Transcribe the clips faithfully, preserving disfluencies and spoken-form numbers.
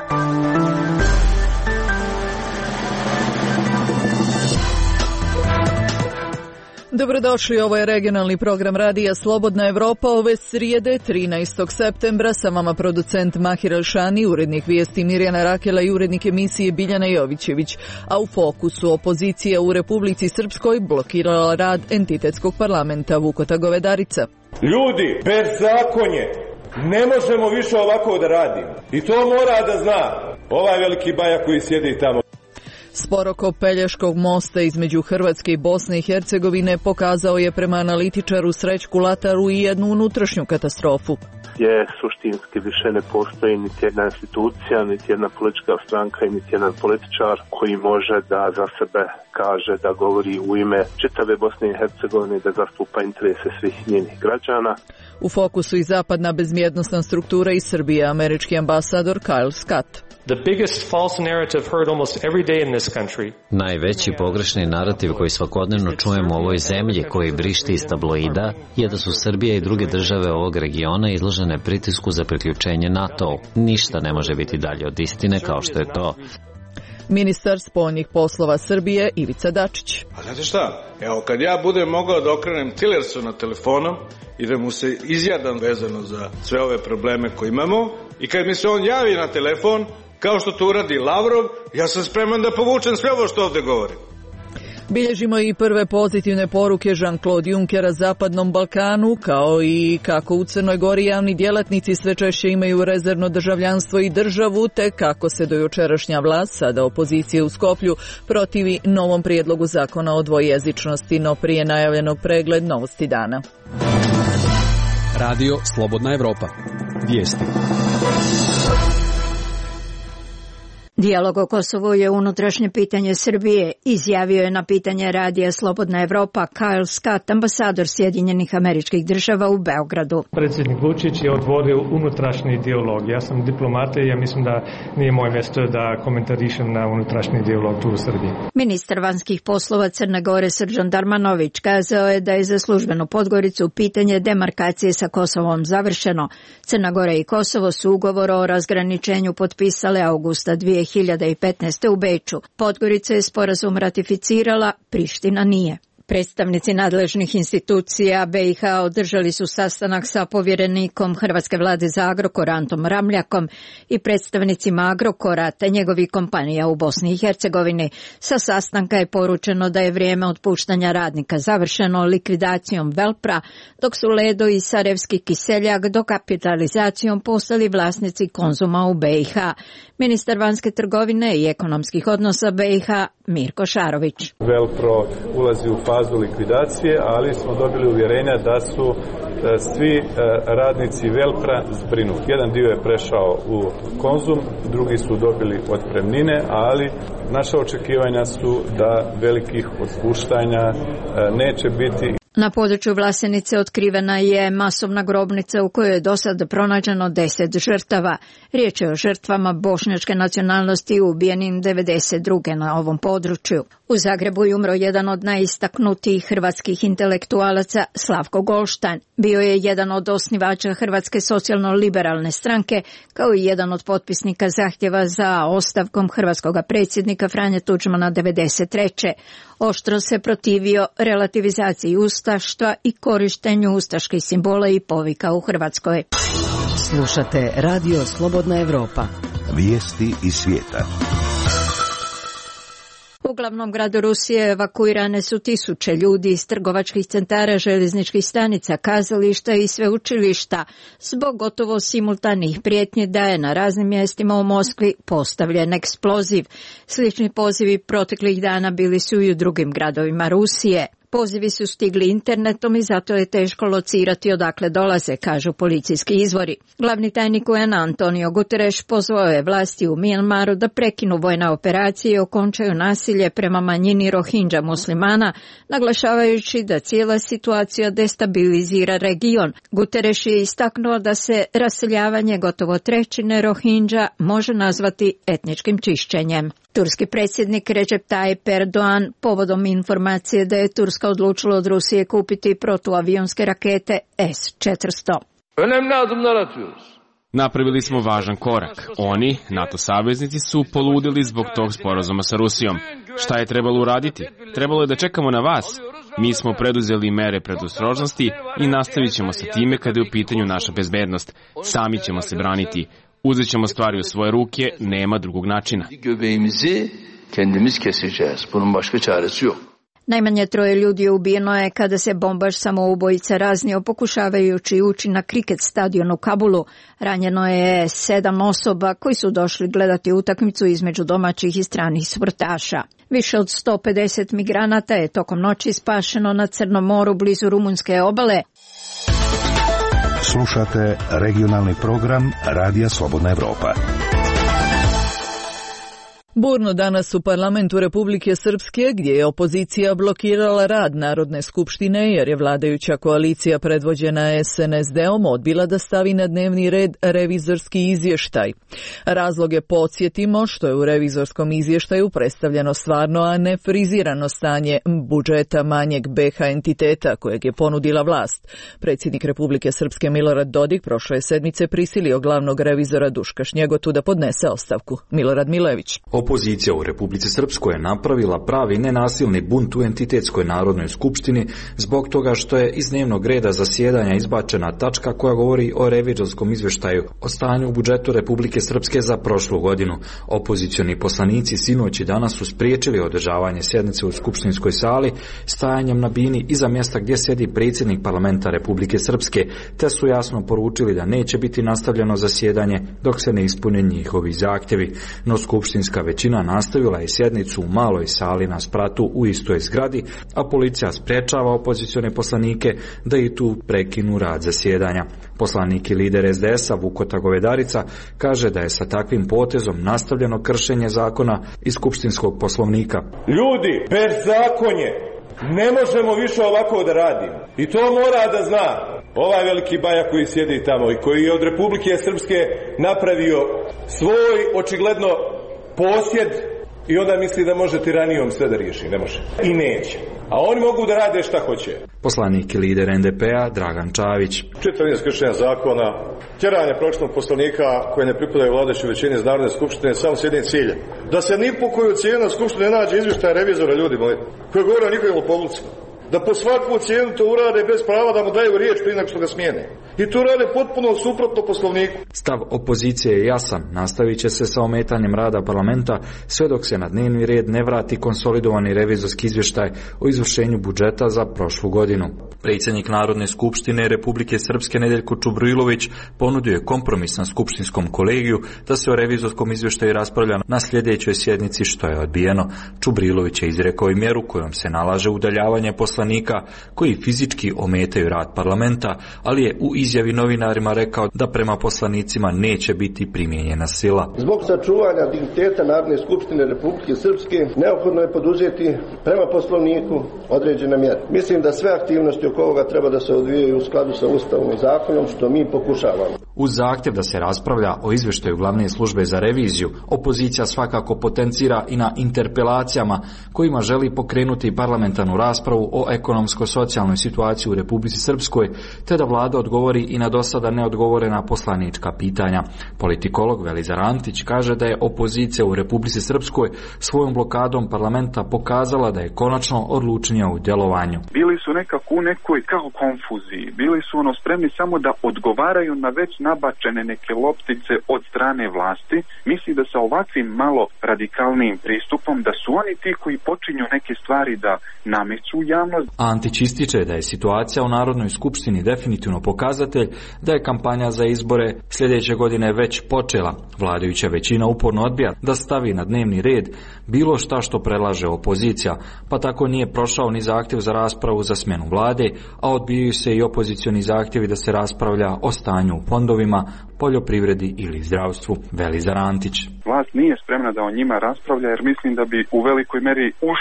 Dobrodošli, ovo je regionalni program radija Slobodna Evropa ove srijede, trinaestog septembra. Sa vama producent Mahir Elšani, urednik vijesti Mirjana Rakela i urednik emisije Biljana Jovićević. A u fokusu opozicija u Republici Srpskoj blokirala rad entitetskog parlamenta Vukota Govedarica. Ljudi, bezakonje, ne možemo više ovako da radimo. I to mora da zna ovaj veliki baja koji sjedi tamo. Spor oko Pelješkog mosta između Hrvatske i Bosne i Hercegovine pokazao je prema analitičaru Srećku Lataru i jednu unutrašnju katastrofu. Je suštinski više ne postoji niti jedna institucija, niti jedna politička stranka i niti jedan političar koji može da za sebe kaže da govori u ime čitave Bosne i Hercegovine, da zastupa interese svih njenih građana. U fokusu i zapadna bezbjednosna struktura iz Srbije, američki ambasador Kyle Scott. The biggest false narrative heard almost every day in this country. Najveći pogrešni narativ koji svakodnevno čujemo u ovoj zemlji, koji vrišti iz tabloida, je da su Srbija i druge države ovog regiona izložene pritisku za priključenje NATO. Ništa ne može biti dalje od istine kao što je to. Ministar spoljnih poslova Srbije Ivica Dačić. A znate šta? Evo, kad ja budem mogao da okrenem Tillersu na telefonom i da mu se izjadam vezano za sve ove probleme koje imamo, i kad mi se on javi na telefon, kao što to uradi Lavrov, ja sam spreman da povučem sve ovo što ovdje govorim. Bilježimo i prve pozitivne poruke Jean-Claude Junckera Zapadnom Balkanu, kao i kako u Crnoj Gori javni djelatnici sve češće imaju rezervno državljanstvo i državu, te kako se dojučerašnja vlast, sada opozicije u Skoplju, protivi novom prijedlogu zakona o dvojezičnosti, no prije najavljenog pregled novosti dana. Radio Slobodna Evropa. Vijesti. Dijalog o Kosovu je unutrašnje pitanje Srbije, izjavio je na pitanje radija Slobodna Evropa Kyle Scott, ambasador Sjedinjenih Američkih Država u Beogradu. Predsjednik Vučić je otvorio unutrašnji dijalog. Ja sam diplomata i ja mislim da nije moje mjesto da komentarišem na unutrašnji dijalog tu u Srbiji. Ministar vanjskih poslova Crne Gore Srđan Darmanović kazao je da je za službenu Podgoricu pitanje demarkacije sa Kosovom završeno. Crna Gora i Kosovo su ugovor o razgraničenju potpisale augusta dvije hiljade petnaeste. u Beču. Podgorica je sporazum ratificirala, Priština nije. Predstavnici nadležnih institucija be i ha održali su sastanak sa povjerenikom Hrvatske vlade za Agrokor Antom Ramljakom i predstavnicima Agrokora te njegovih kompanija u Bosni i Hercegovini. Sa sastanka je poručeno da je vrijeme otpuštanja radnika završeno likvidacijom Velpra, dok su Ledo i Sarajevski kiseljak dokapitalizacijom postali vlasnici Konzuma u be i ha. Ministar vanjske trgovine i ekonomskih odnosa be i ha Mirko Šarović. Velpro ulazi u fazu likvidacije, ali smo dobili uvjerenja da su svi radnici Velpra zbrinuti. Jedan dio je prešao u Konzum, drugi su dobili otpremnine, ali naša očekivanja su da velikih otpuštanja neće biti. Na području Vlasenice otkrivena je masovna grobnica u kojoj je do sada pronađeno deset žrtava. Riječ je o žrtvama bošnjačke nacionalnosti ubijenim devedeset druge na ovom području. U Zagrebu je umro jedan od najistaknutijih hrvatskih intelektualaca, Slavko Golštajn. Bio je jedan od osnivača Hrvatske socijalno-liberalne stranke, kao i jedan od potpisnika zahtjeva za ostavkom hrvatskog predsjednika Franje Tuđmana devedeset treće. Oštro se protivio relativizaciji ustaštva i korištenju ustaških simbola i povika u Hrvatskoj. Slušate Radio Slobodna Evropa. Vijesti iz svijeta. U glavnom gradu Rusije evakuirane su tisuće ljudi iz trgovačkih centara, željezničkih stanica, kazališta i sveučilišta zbog gotovo simultanih prijetnji da je na raznim mjestima u Moskvi postavljen eksploziv. Slični pozivi proteklih dana bili su i u drugim gradovima Rusije. Pozivi su stigli internetom i zato je teško locirati odakle dolaze, kažu policijski izvori. Glavni tajnik u en Antonio Guterres pozvao je vlasti u Mijanmaru da prekinu vojne operacije i okončaju nasilje prema manjini Rohingya muslimana, naglašavajući da cijela situacija destabilizira region. Guterres je istaknuo da se raseljavanje gotovo trećine Rohingya može nazvati etničkim čišćenjem. Turski predsjednik Recep Tayyip Erdogan povodom informacije da je Turska odlučila od Rusije kupiti protuavionske rakete es četiristo. Önemli adımlar atıyoruz. Napravili smo važan korak. Oni, NATO saveznici, su poludili zbog tog sporazuma sa Rusijom. Šta je trebalo uraditi? Trebalo je da čekamo na vas. Mi smo preduzeli mere predostrožnosti i nastavit ćemo sa time kada je u pitanju naša bezbednost. Sami ćemo se braniti. Uzet ćemo stvari u svoje ruke, nema drugog načina. Najmanje troje ljudi je ubijeno je kada se bombaš samoubojica raznio pokušavajući ući na kriket stadion u Kabulu. Ranjeno je sedam osoba koji su došli gledati utakmicu između domaćih i stranih sportaša. Više od sto pedeset migranata je tokom noći spašeno na Crnom moru blizu rumunjske obale. Slušate regionalni program Radija Slobodna Evropa. Burno danas u parlamentu Republike Srpske, gdje je opozicija blokirala rad Narodne skupštine jer je vladajuća koalicija predvođena es en es de-om odbila da stavi na dnevni red revizorski izvještaj. Razlog je, podsjetimo, što je u revizorskom izvještaju predstavljeno stvarno, a ne frizirano stanje budžeta manjeg be ha entiteta kojeg je ponudila vlast. Predsjednik Republike Srpske Milorad Dodik prošle sedmice prisilio glavnog revizora Duška Šnjegotu da podnese ostavku. Milorad Milević. Opozicija u Republici Srpskoj je napravila pravi nenasilni bunt u entitetskoj Narodnoj skupštini zbog toga što je iz dnevnog reda zasjedanja izbačena tačka koja govori o revizorskom izvještaju o stanju u budžetu Republike Srpske za prošlu godinu. Opozicioni poslanici sinoć i danas su spriječili održavanje sjednice u skupštinskoj sali stajanjem na bini iza mjesta gdje sjedi predsjednik parlamenta Republike Srpske, te su jasno poručili da neće biti nastavljeno zasjedanje dok se ne ispune njihovi zahtjevi. No skupštinska većina nastavila je sjednicu u maloj sali na spratu u istoj zgradi, a policija sprečava opozicione poslanike da i tu prekinu rad zasjedanja. Poslanik i lider es de es-a Vukota Govedarica kaže da je sa takvim potezom nastavljeno kršenje zakona i skupštinskog poslovnika. Ljudi, bezakonje, ne možemo više ovako da radimo. I to mora da zna ovaj veliki baja koji sjedi tamo i koji je od Republike Srpske napravio svoj očigledno posjed i onda misli da može tiranijom sve da riješi. Ne može. I neće. A oni mogu da rade šta hoće. Poslanik i lider en de pe-a Dragan Čavić. Čitav niz kršenja zakona, tjeranje prošlog poslanika koji ne pripadaju vladajućoj većini iz Narodne skupštine samo s jednim ciljem. Da se ni po koju cijenu na skupštine nađe izvještaj revizora, ljudi moji, koji govore o njihovim lopovlucima. Da po svaku cijenu to urade bez prava da mu daju riječ prije nego što ga smijene. I to rade potpuno suprotno poslovniku. Stav opozicije je jasan. Nastavit će se sa ometanjem rada parlamenta sve dok se na dnevni red ne vrati konsolidovani revizorski izvještaj o izvršenju budžeta za prošlu godinu. Predsjednik Narodne skupštine Republike Srpske Nedeljko Čubrilović ponudio je kompromis na skupštinskom kolegiju da se o revizorskom izvještaju raspravlja na sljedećoj sjednici, što je odbijeno. Čubrilović je izrekao i mjeru kojom se nalaže udaljavanje poslanika koji fizički ometaju rad parlamenta, ali je u izjavi novinarima rekao da prema poslanicima neće biti primijenjena sila. Zbog sačuvanja digniteta Narodne skupštine Republike Srpske neophodno je poduzeti prema poslovniku određene mjere. Mislim da sve aktivnosti oko ovoga treba da se odvijaju u skladu sa Ustavom i zakonom, što mi pokušavamo. Uz zahtjev da se raspravlja o izvještaju glavne službe za reviziju, opozicija svakako potencira i na interpelacijama kojima želi pokrenuti parlamentarnu raspravu o ekonomsko-socijalnoj situaciji u Republici Srpskoj, te da vlada odgovori i na dosada neodgovorena poslanička pitanja. Politikolog Velizar Antić kaže da je opozicija u Republici Srpskoj svojom blokadom parlamenta pokazala da je konačno odlučnija u djelovanju. Bili su nekako u nekoj kao konfuziji, bili su ono spremni samo da odgovaraju na već nabačene neke loptice od strane vlasti. Misli da sa ovakvim malo radikalnim pristupom da su oni ti koji počinju neke stvari da nameću javnost. Antić ističe da je situacija u Narodnoj skupštini definitivno pokazatelj da je kampanja za izbore sljedeće godine već počela. Vladajuća većina uporno odbija da stavi na dnevni red bilo šta što predlaže opozicija, pa tako nije prošao ni zahtjev za raspravu za smjenu vlade, a odbijaju se i opozicioni zahtjevi da se raspravlja o stanju u fondovima, poljoprivredi ili zdravstvu. Velizar Antić. Vlast nije spremna da o njima raspravlja jer mislim da bi u velikoj meri ušli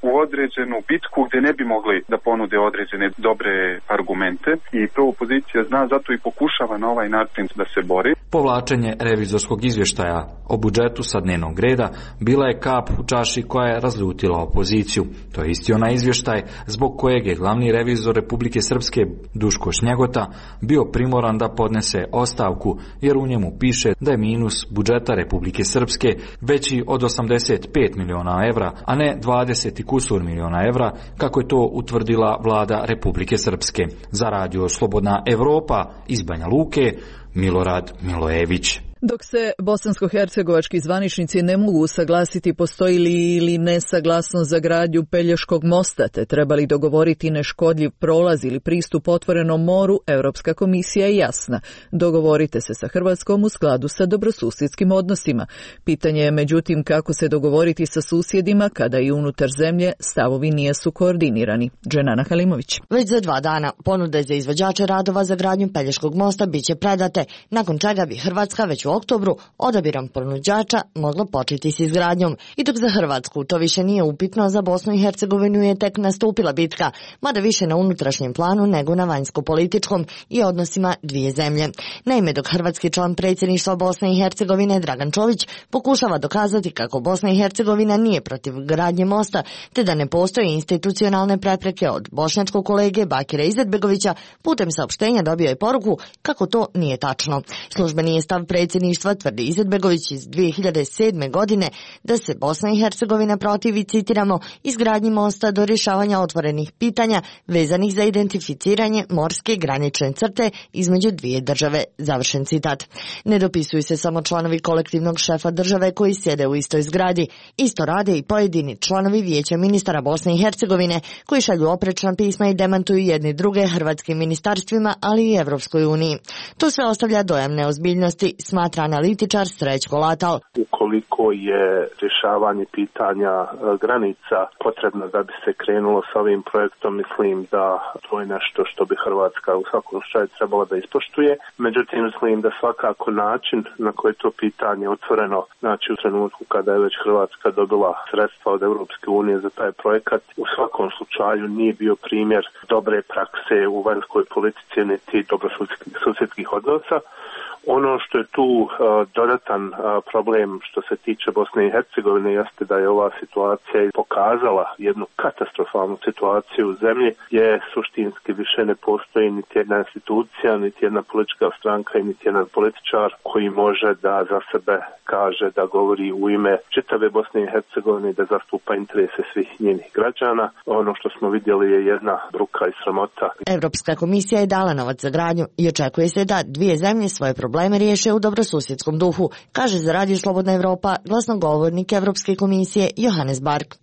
u određenu bitku gdje ne bi mogli da ponude određene dobre argumente i to opozicija zna, zato i pokušava na ovaj način da se bori. Povlačenje revizorskog izvještaja o budžetu sa dnevnog reda bila je kap u čaši koja je razljutila opoziciju. To je isti onaj izvještaj zbog kojeg je glavni revizor Republike Srpske Duško Šnjegota bio primoran da podnese ostavku, jer u njemu piše da je minus budžeta Republike Srpske veći od osamdeset pet miliona evra, a ne dvadeset i kusur miliona evra, kako je to utvrdila vlada Republike Srpske. Za radio Slobodna Evropa iz Banja Luke, Milorad Milojević. Dok se bosansko-hercegovački zvaničnici ne mogu usaglasiti postoji li ili nesaglasnost za gradnju Pelješkog mosta, te trebali dogovoriti neškodljiv prolaz ili pristup otvorenom moru, Europska komisija je jasna. Dogovorite se sa Hrvatskom u skladu sa dobrosusjedskim odnosima. Pitanje je međutim kako se dogovoriti sa susjedima kada i unutar zemlje stavovi nisu koordinirani. Dženana Halimović. Već za dva dana ponude za izvođače radova za gradnju Pelješkog mosta biće predate, nakon čega bi Hrvatska već u oktobru odabirom ponuđača moglo početi s izgradnjom. I dok za Hrvatsku to više nije upitno, za Bosnu i Hercegovinu je tek nastupila bitka, mada više na unutrašnjem planu nego na vanjsko-političkom i odnosima dvije zemlje. Naime, dok hrvatski član predsjedništva Bosne i Hercegovine Dragan Čović pokušava dokazati kako Bosna i Hercegovina nije protiv gradnje mosta, te da ne postoje institucionalne prepreke, od bošnjačkog kolege Bakira Izetbegovića putem saopštenja dobio je poruku kako to nije tačno. Službeni je stav predsjedništva, tvrdi Izetbegović iz dvije hiljade sedme. godine, da se Bosna i Hercegovina protivi, citiramo, izgradnji mosta do rješavanja otvorenih pitanja vezanih za identificiranje morske granične crte između dvije države, završen citat. Ne dopisuju se samo članovi kolektivnog šefa države koji sjede u istoj zgradi. Isto rade i pojedini članovi vijeća ministara Bosne i Hercegovine koji šalju oprečna pisma i demantuju jedni druge hrvatskim ministarstvima, ali i Evropskoj uniji. To sve ostavlja dojam neozbiljnosti, smatra analitičar Srećko Latal. Ukoliko je rješavanje pitanja granica potrebno da bi se krenulo s ovim projektom, mislim da to je nešto što bi Hrvatska u svakom slučaju trebala da ispoštuje. Međutim, mislim da svakako način na koji to pitanje otvoreno, znači u trenutku kada je već Hrvatska dobila sredstva od Europske unije za taj projekat, u svakom slučaju nije bio primjer dobre prakse u vanjskoj politici niti dobrosusjedskih odnosa. Ono što je tu uh, dodatan uh, problem što se tiče Bosne i Hercegovine jeste da je ova situacija pokazala jednu katastrofalnu situaciju u zemlji, gdje suštinski više ne postoji niti jedna institucija, niti jedna politička stranka i niti jedan političar koji može da za sebe kaže da govori u ime čitave Bosne i Hercegovine i da zastupa interese svih njenih građana. Ono što smo vidjeli je jedna bruka i sramota. Europska komisija je dala novac za gradnju i očekuje se da dvije zemlje svoje probleme probleme riješe u dobrosusjedskom duhu, kaže za Radio Slobodna Evropa glasnogovornik Evropske komisije Johannes Bark.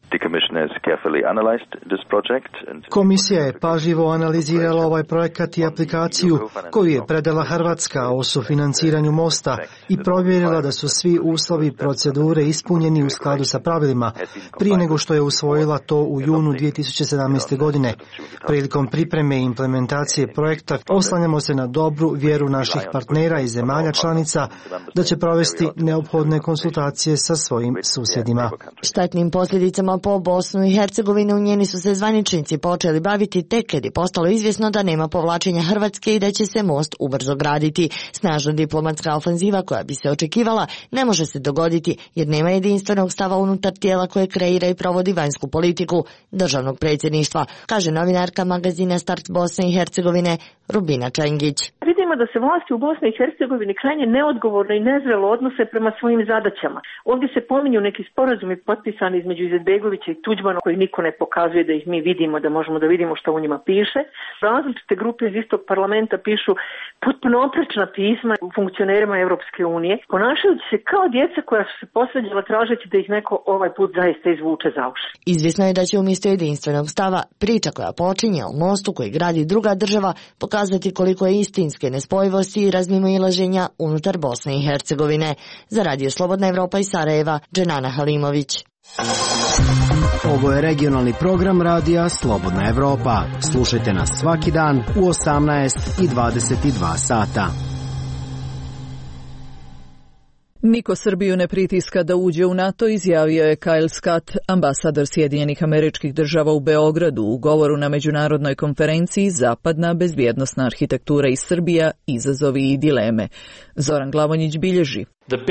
Komisija je pažljivo analizirala ovaj projekat i aplikaciju koju je predala Hrvatska o sufinanciranju mosta i provjerila da su svi uslovi i procedure ispunjeni u skladu sa pravilima prije nego što je usvojila to u junu dvije tisuće sedamnaeste. godine. Prilikom pripreme i implementacije projekta oslanjamo se na dobru vjeru naših partnera i zemalja članica da će provesti neophodne konsultacije sa svojim susjedima. Štetnim posljedicama po Bosnu i Hercegovinu njeni su se zvaničnici počeli baviti tek kad je postalo izvjesno da nema povlačenja Hrvatske i da će se most ubrzo graditi. Snažna diplomatska ofenziva koja bi se očekivala ne može se dogoditi jer nema jedinstvenog stava unutar tijela koje kreira i provodi vanjsku politiku državnog predsjedništva, kaže novinarka magazina Start Bosne i Hercegovine Rubina Čengić. Vidimo da se vlasti u Bosni i Hercegovini krajnje neodgovorno i nezrelo odnose prema svojim zadaćama. Ovdje se pominju neki sporazumi potpisani između Izetbegovića i Tuđmana koji niko ne pokazuje da ih mi vidimo, da možemo da vidimo što u njima piše. Različite grupe iz istog parlamenta pišu potpuno oprečna pisma funkcionerima Europske unije, ponašajući se kao djeca koja su se posvađala tražeći da ih neko ovaj put zaista izvuče za uši. Izvjesno je da će umjesto jedinstvenog stava priča koja počinje o mostu koji gradi druga država pokazati koliko je istinske nespojivosti i razmimoilaženja unutar Bosne i Hercegovine. Za Radio Slobodna Evropa iz Sarajeva, Dženana Halimović. Ovo je regionalni program Radija Slobodna Evropa. Slušajte nas svaki dan u osamnaest i dvadeset dva sata. Niko Srbiju ne pritiska da uđe u NATO, izjavio je Kyle Scott, ambasador Sjedinjenih Američkih Država u Beogradu u govoru na međunarodnoj konferenciji Zapadna bezbjednosna arhitektura i Srbija, izazovi i dileme. Zoran Glavonjić bilježi.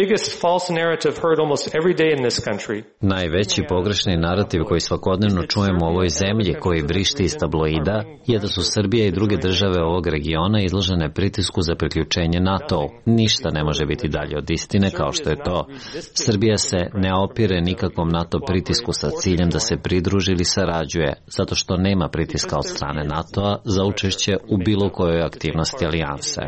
Najveći pogrešni narativ koji svakodnevno čujemo u ovoj zemlji, koji vrišti iz tabloida, je da su Srbija i druge države ovog regiona izložene pritisku za priključenje NATO. Ništa ne može biti dalje od istine kao što je to. Srbija se ne opire nikakvom NATO pritisku sa ciljem da se pridruži ili sarađuje, zato što nema pritiska od strane NATO-a za učešće u bilo kojoj aktivnosti alijanse.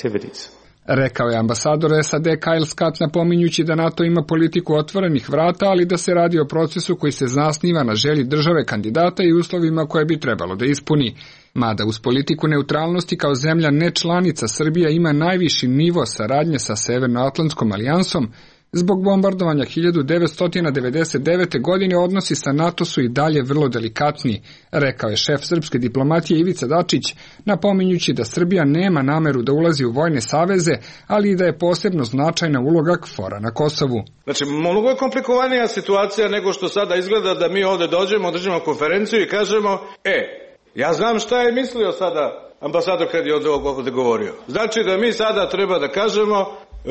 Rekao je ambasador S A D Kyle Scott, napominjući da NATO ima politiku otvorenih vrata, ali da se radi o procesu koji se zasniva na želji države kandidata i uslovima koje bi trebalo da ispuni. Mada uz politiku neutralnosti kao zemlja nečlanica, Srbija ima najviši nivo saradnje sa Severnoatlantskom alijansom, zbog bombardovanja hiljadu devetsto devedeset devete. godine odnosi sa NATO su i dalje vrlo delikatni, rekao je šef srpske diplomatije Ivica Dačić, napominjući da Srbija nema nameru da ulazi u vojne saveze, ali i da je posebno značajna uloga K F O R-a na Kosovu. Znači, mnogo je komplikovanija situacija nego što sada izgleda da mi ovde dođemo, održimo konferenciju i kažemo, e, ja znam šta je mislio sada ambasador kad je ovde govorio. Znači da mi sada treba da kažemo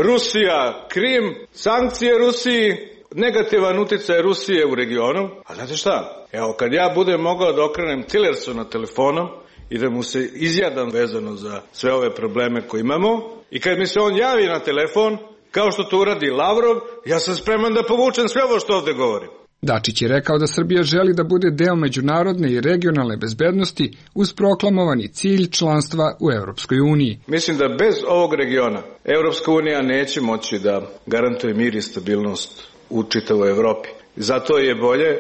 Rusija, Krim, sankcije Rusiji, negativan uticaj Rusije u regionu. A znate šta? Evo, kad ja budem mogao da okrenem Tillersu na telefonom i da mu se izjadam vezano za sve ove probleme koje imamo, i kad mi se on javi na telefon, kao što to uradi Lavrov, ja sam spreman da povučem sve ovo što ovde govorim. Dačić je rekao da Srbija želi da bude deo međunarodne i regionalne bezbednosti uz proklamovani cilj članstva u Europskoj uniji. Mislim da bez ovog regiona Europska unija neće moći da garantuje mir i stabilnost u čitavoj Evropi. Zato je bolje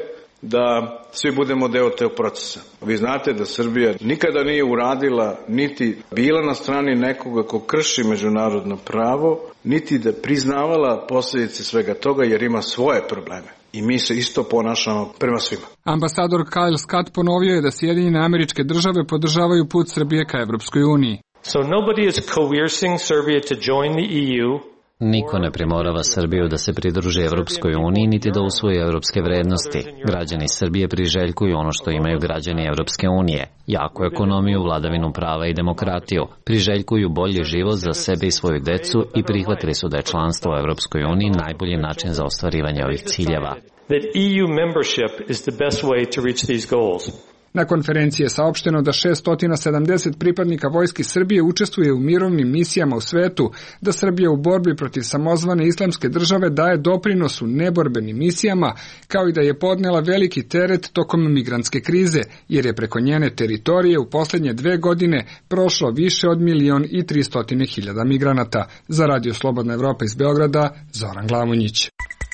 da svi budemo deo tog procesa. Vi znate da Srbija nikada nije uradila, niti bila na strani nekoga ko krši međunarodno pravo, niti da priznavala posljedice svega toga jer ima svoje probleme. I mi se isto ponašamo prema svima. Ambasador Kyle Scott ponovio je da Sjedinjene Američke Države podržavaju put Srbije ka Evropskoj uniji. So nobody is coercing Serbia to join the E U. Niko ne primorava Srbiju da se pridruži Evropskoj uniji niti da usvoji evropske vrednosti. Građani Srbije priželjkuju ono što imaju građani Evropske unije. Jaku ekonomiju, vladavinu prava i demokratiju. Priželjkuju bolji život za sebe i svoju decu i prihvatili su da je članstvo u Evropskoj uniji najbolji način za ostvarivanje ovih ciljeva. That E U membership is the best way to reach these goals. Na konferenciji je saopšteno da šesto sedamdeset pripadnika vojski Srbije učestvuje u mirovnim misijama u svetu, da Srbija u borbi protiv samozvane islamske države daje doprinos u neborbenim misijama, kao i da je podnela veliki teret tokom migrantske krize, jer je preko njene teritorije u posljednje dve godine prošlo više od milion i tristotine hiljada migranata. Za Radio Slobodna Evropa iz Beograda, Zoran Glavonjić.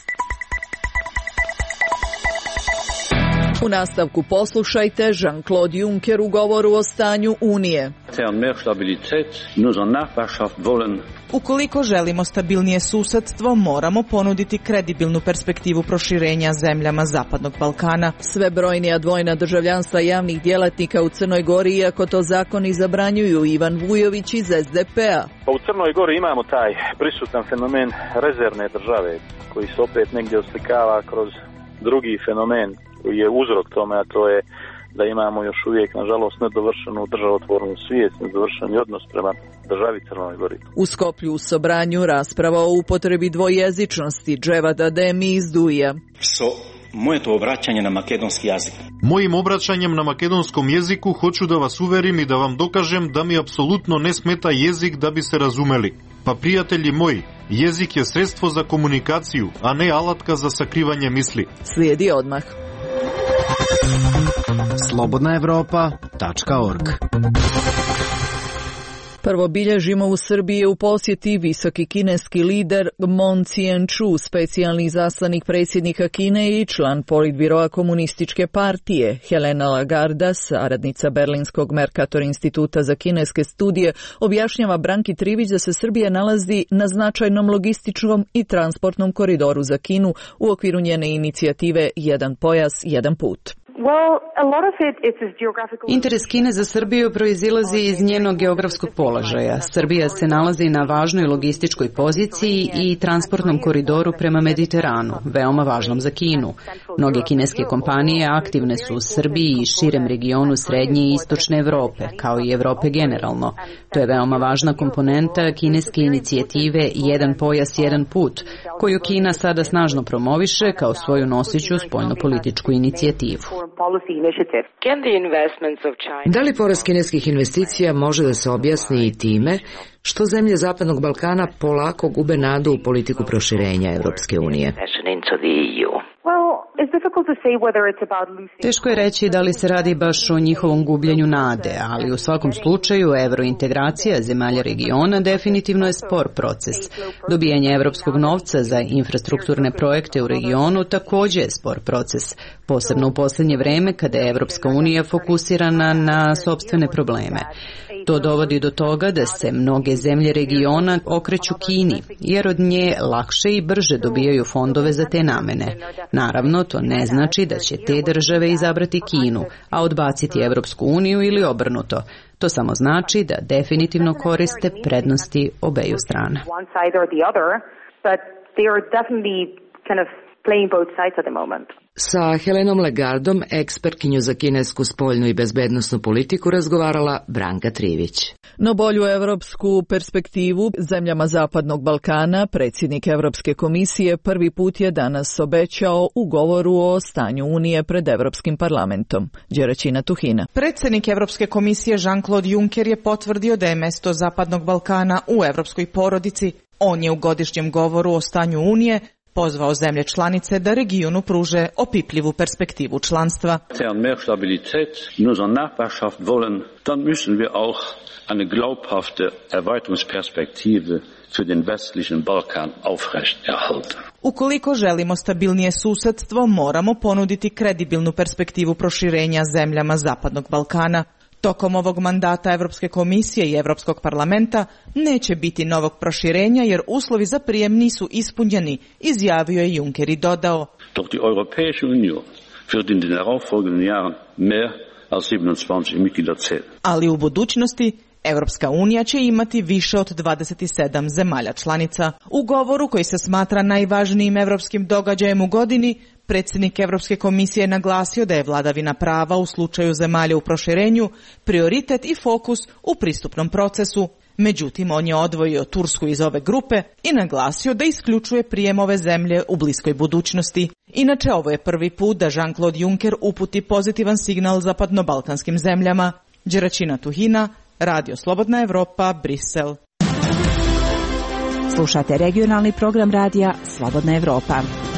U nastavku poslušajte Jean-Claude Juncker u govoru o stanju Unije. Ukoliko želimo stabilnije susedstvo, moramo ponuditi kredibilnu perspektivu proširenja zemljama Zapadnog Balkana. Sve brojnija dvojna državljanstva javnih djelatnika u Crnoj Gori, iako to zakoni zabranjuju. Ivan Vujović iz S D P-a. Pa u Crnoj Gori imamo taj prisutan fenomen rezervne države, koji se opet negdje oslikava kroz drugi fenomen koji je uzrok tome, a to je da imamo još uvijek, nažalost, nedovršenu državotvornu svijest, nedovršeni odnos prema državi Crnoj Gori. U Skoplju u Sobranju rasprava o upotrebi dvojezičnosti. Dževad Ademi iz Duija. So, moje to obraćanje na makedonski jezik. Mojim obraćanjem na makedonskom jeziku hoću da vas uverim i da vam dokažem da mi apsolutno ne smeta jezik da bi se razumeli. Pa prijatelji moji, jezik je sredstvo za komunikaciju, a ne alatka za sakrivanje misli. Slijedi odmah. slobodna evropa tačka org. Prvo bilježimo u Srbiji u posjeti visoki kineski lider Mon Qianchu, specijalni izaslanik predsjednika Kine i član politbiroa komunističke partije. Helena Lagarda, saradnica Berlinskog Mercator instituta za kineske studije, objašnjava Branki Trivić da se Srbija nalazi na značajnom logističkom i transportnom koridoru za Kinu u okviru njene inicijative Jedan pojas, jedan put. Interes Kine za Srbiju proizilazi iz njenog geografskog položaja. Srbija se nalazi na važnoj logističkoj poziciji i transportnom koridoru prema Mediteranu, veoma važnom za Kinu. Mnoge kineske kompanije aktivne su u Srbiji i širem regionu Srednje i Istočne Evrope, kao i Evrope generalno. To je veoma važna komponenta kineske inicijative Jedan pojas, jedan put, koju Kina sada snažno promoviše kao svoju noseću spoljnopolitičku inicijativu. Da li porast kineskih investicija može da se objasni i time što zemlje Zapadnog Balkana polako gube nadu u politiku proširenja Evropske unije? Teško je reći da li se radi baš o njihovom gubljenju nade, ali u svakom slučaju evrointegracija zemalja regiona definitivno je spor proces. Dobijanje evropskog novca za infrastrukturne projekte u regionu također je spor proces, posebno u posljednje vreme kada je Evropska unija fokusirana na sopstvene probleme. To dovodi do toga da se mnoge zemlje regiona okreću Kini, jer od nje lakše i brže dobijaju fondove za te namene. Naravno, to ne znači da će te države izabrati Kinu, a odbaciti Evropsku uniju ili obrnuto. To samo znači da definitivno koriste prednosti obeju strana. Sa Helenom Legardom, ekspertkinju za kinesku spoljnu i bezbednosnu politiku, razgovarala Branka Trivić. No bolju evropsku perspektivu zemljama Zapadnog Balkana predsjednik Evropske komisije prvi put je danas obećao u govoru o stanju Unije pred Evropskim parlamentom. Đeraćina Tuhina. Predsjednik Evropske komisije Jean-Claude Juncker je potvrdio da je mesto Zapadnog Balkana u evropskoj porodici. On je u godišnjem govoru o stanju Unije pozvao zemlje članice da regionu pruže opipljivu perspektivu članstva. Mehr Stabilität in unserer Nachbarschaft wollen, dann müssen wir auch eine glaubhafte Erweiterungsperspektive für den westlichen Balkan aufrechterhalten. Ukoliko želimo stabilnije susedstvo, moramo ponuditi kredibilnu perspektivu proširenja zemljama Zapadnog Balkana. Tokom ovog mandata Evropske komisije i Evropskog parlamenta neće biti novog proširenja jer uslovi za prijem nisu ispunjeni, izjavio je Juncker i dodao. Doch die Europäische Union wird in den darauffolgenden Jahren mehr als siebenundzwanzig Mitglieder zählen. Ali u budućnosti Evropska unija će imati više od dvadeset sedam zemalja članica. U govoru koji se smatra najvažnijim evropskim događajem u godini, predsjednik Evropske komisije naglasio da je vladavina prava u slučaju zemalja u proširenju prioritet i fokus u pristupnom procesu. Međutim, on je odvojio Tursku iz ove grupe i naglasio da isključuje prijem ove zemlje u bliskoj budućnosti. Inače, ovo je prvi put da Jean-Claude Juncker uputi pozitivan signal zapadnobalkanskim zemljama. Đeraćina Tuhina, Radio Slobodna Evropa, Brisel. Slušate regionalni program radija Slobodna Evropa.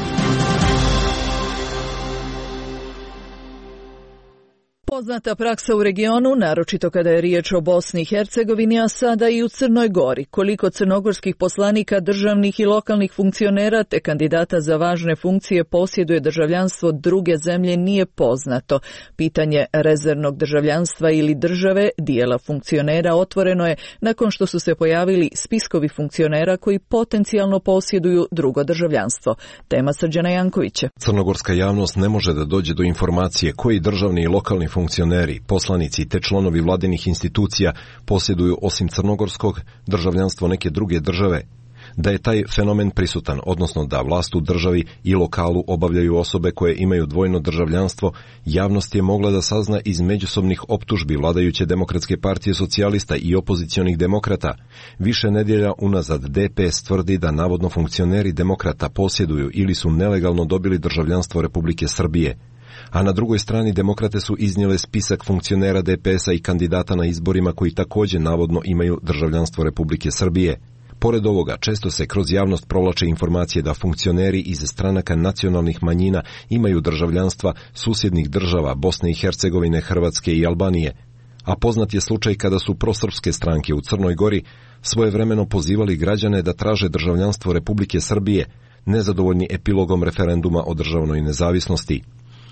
Poznata praksa u regionu, naročito kada je riječ o Bosni i Hercegovini, a sada i u Crnoj Gori. Koliko crnogorskih poslanika, državnih i lokalnih funkcionera te kandidata za važne funkcije posjeduje državljanstvo druge zemlje nije poznato. Pitanje rezervnog državljanstva ili države dijela funkcionera otvoreno je nakon što su se pojavili spiskovi funkcionera koji potencijalno posjeduju drugo državljanstvo. Tema Srđana Jankovića. Crnogorska javnost ne može da dođe do informacije koji državni i lokalni funkcioneri, poslanici te članovi vladinih institucija posjeduju osim crnogorskog državljanstvo neke druge države. Da je taj fenomen prisutan, odnosno da vlast u državi i lokalu obavljaju osobe koje imaju dvojno državljanstvo, javnost je mogla da sazna iz međusobnih optužbi vladajuće Demokratske partije socijalista i opozicionih demokrata. Više nedjelja unazad D P S tvrdi da navodno funkcioneri demokrata posjeduju ili su nelegalno dobili državljanstvo Republike Srbije. A na drugoj strani demokrate su iznijele spisak funkcionera D P S-a i kandidata na izborima koji također navodno imaju državljanstvo Republike Srbije. Pored ovoga, često se kroz javnost provlače informacije da funkcioneri iz stranaka nacionalnih manjina imaju državljanstva susjednih država Bosne i Hercegovine, Hrvatske i Albanije. A poznat je slučaj kada su prosrpske stranke u Crnoj Gori svojevremeno pozivali građane da traže državljanstvo Republike Srbije, nezadovoljni epilogom referenduma o državnoj nezavisnosti.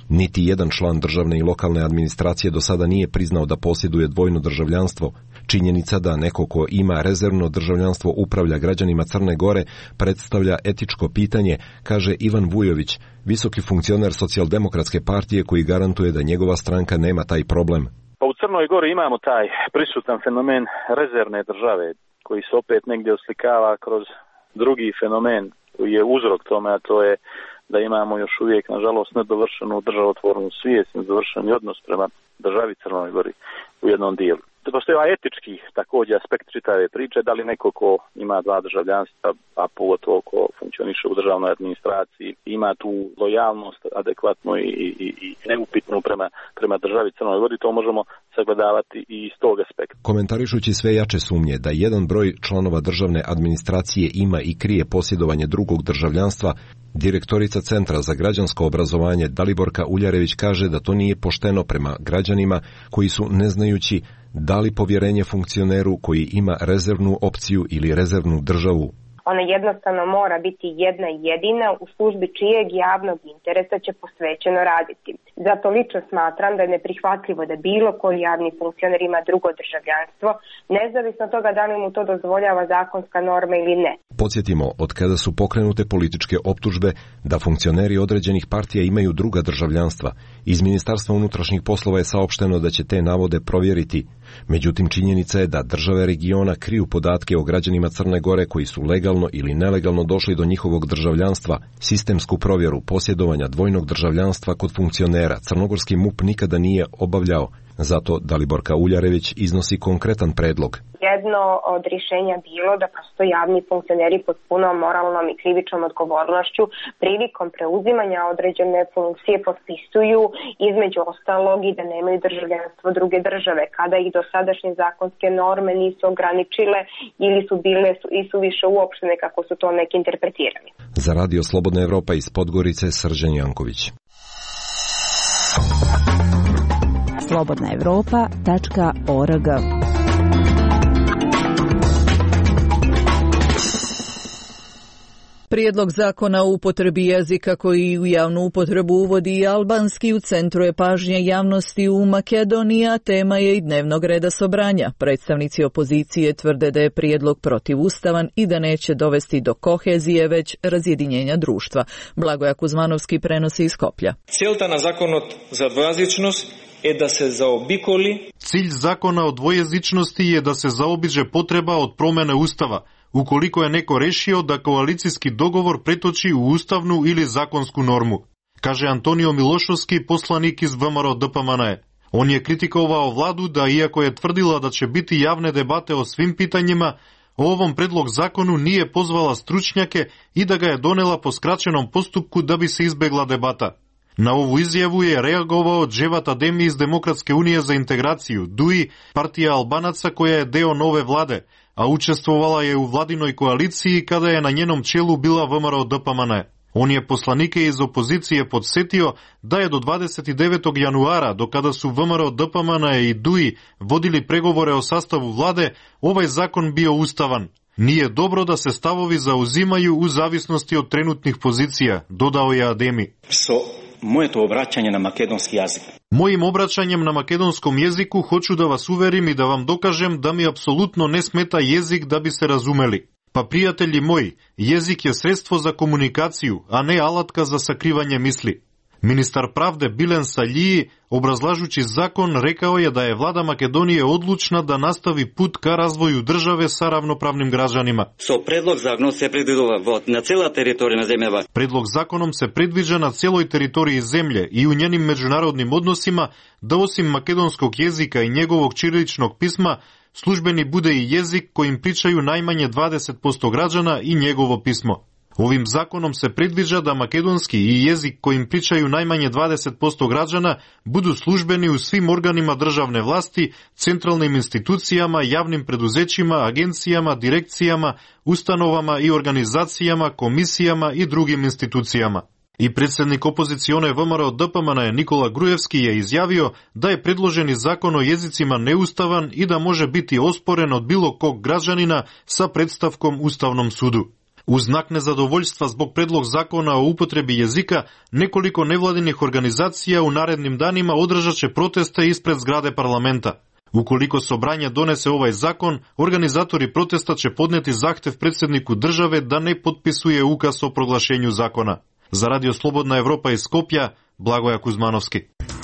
Niti jedan član državne i lokalne administracije do sada nije priznao da posjeduje dvojno državljanstvo. Činjenica da neko ko ima rezervno državljanstvo upravlja građanima Crne Gore predstavlja etičko pitanje, kaže Ivan Vujović, visoki funkcioner Socijaldemokratske partije koji garantuje da njegova stranka nema taj problem. Pa u Crnoj Gori imamo taj prisutan fenomen rezervne države koji se opet negdje oslikava kroz drugi fenomen koji je uzrok tome, a to je da imamo još uvijek, nažalost, nedovršenu državotvornu svijest, nedovršeni odnos prema državi Crnoj Gori u jednom dijelu. Postoji ovaj etički također aspekt čitave priče, da li neko ko ima dva državljanstva, a pogotovo ko funkcioniše u državnoj administraciji, ima tu lojalnost adekvatno i, i, i neupitnu prema, prema državi Crnoj Gori, to možemo sagledavati i iz tog aspekta. Komentarišući sve jače sumnje da jedan broj članova državne administracije ima i krije posjedovanje drugog državljanstva, direktorica Centra za građansko obrazovanje Daliborka Uljarević kaže da to nije pošteno prema građanima koji su, ne znajući, dali povjerenje funkcioneru koji ima rezervnu opciju ili rezervnu državu. Ona jednostavno mora biti jedna jedina u službi čijeg javnog interesa će posvećeno raditi. Zato lično smatram da je neprihvatljivo da bilo koji javni funkcioner ima drugo državljanstvo, nezavisno od toga da li mu to dozvoljava zakonska norma ili ne. Podsjetimo, od kada su pokrenute političke optužbe da funkcioneri određenih partija imaju druga državljanstva, iz Ministarstva unutrašnjih poslova je saopšteno da će te navode provjeriti. Međutim, činjenica je da države regiona kriju podatke o građanima Crne Gore koji su legalno ili nelegalno došli do njihovog državljanstva. Sistemsku provjeru posjedovanja dvojnog državljanstva kod funkcionera crnogorski M U P nikada nije obavljao. Zato Daliborka Uljarević iznosi konkretan predlog. Jedno od rješenja bilo da prosto javni funkcioneri pod punom moralnom i krivičnom odgovornošću prilikom preuzimanja određene funkcije potpisuju između ostalog i da nemaju državljanstvo druge države, kada ih dosadašnje zakonske norme nisu ograničile ili su bile i su više uopštene kako su to neki interpretirali. Za Radio Slobodna Evropa iz Podgorice, Srđan Janković. slobodna evropa tačka org. Prijedlog zakona o upotrebi jezika koji u javnu upotrebu uvodi i albanski u centru je pažnje javnosti u Makedoniji, a tema je i dnevnog reda sobranja. Predstavnici opozicije tvrde da je prijedlog protivustavan i da neće dovesti do kohezije, već razjedinjenja društva. Blagoja Kuzmanovski prenosi iz Skoplja. Целта на законот за двојазичност е да се заобиколи. Cilj zakona o dvojezičnosti je da se zaobiđe potreba od promene ustava, ukoliko je neko rešio da koalicijski dogovor pretoči u ustavnu ili zakonsku normu, kaže Antonio Milošovski, poslanik iz V M R O D P M N E. On je kritikovao vladu da, iako je tvrdila da će biti javne debate o svim pitanjima, o ovom predlog zakonu nije pozvala stručnjake i da ga je donela po skraćenom postupku da bi se izbegla debata. Na ovu izjavu je reagovao Dževat Ademi iz Demokratske unije za integraciju, D U I, partija Albanaca koja je deo nove vlade, a učestvovala je u vladinoj koaliciji kada je na njenom čelu bila V M R O D P M N E. On je poslanike iz opozicije podsjetio da je do dvadeset devetog januara, do kada su V M R O D P M N E i D U I vodili pregovore o sastavu vlade, ovaj zakon bio ustavan. Nije dobro da se stavovi zauzimaju u zavisnosti od trenutnih pozicija, dodao je Ademi. So, moje obraćanje na makedonski jezik. Mojim obraćanjem na makedonskom jeziku hoću da vas uverim i da vam dokažem da mi apsolutno ne smeta jezik da bi se razumeli. Pa prijatelji moji, jezik je sredstvo za komunikaciju, a ne alatka za sakrivanje misli. Ministar pravde Bilen Saljiji, obrazlažući zakon, rekao je da je vlada Makedonije odlučna da nastavi put ka razvoju države sa ravnopravnim građanima. So predlog zakona se predvidova na cela teritorija na zemlje. Predlog zakonom se predviđa na celoj teritoriji zemlje i u njenim međunarodnim odnosima da osim makedonskog jezika i njegovog ćiriličnog pisma, službeni bude i jezik kojim pričaju najmanje dvadeset posto građana i njegovo pismo. Ovim zakonom se predviđa da makedonski i jezik kojim pričaju najmanje dvadeset posto građana budu službeni u svim organima državne vlasti, centralnim institucijama, javnim preduzećima, agencijama, direkcijama, ustanovama i organizacijama, komisijama i drugim institucijama. I predsjednik opozicione V M R O D P M N E Nikola Grujevski je izjavio da je predloženi zakon o jezicima neustavan i da može biti osporen od bilo kog građanina sa predstavkom Ustavnom sudu. U znak nezadovoljstva zbog predlog zakona o upotrebi jezika, nekoliko nevladinih organizacija u narednim danima održat će proteste ispred zgrade parlamenta. Ukoliko Sobranje donese ovaj zakon, organizatori protesta će podneti zahtev predsjedniku države da ne potpisuje ukaz o proglašenju zakona. Za Radio Slobodna Evropa iz Skopja, Blagoja Kuzmanovski.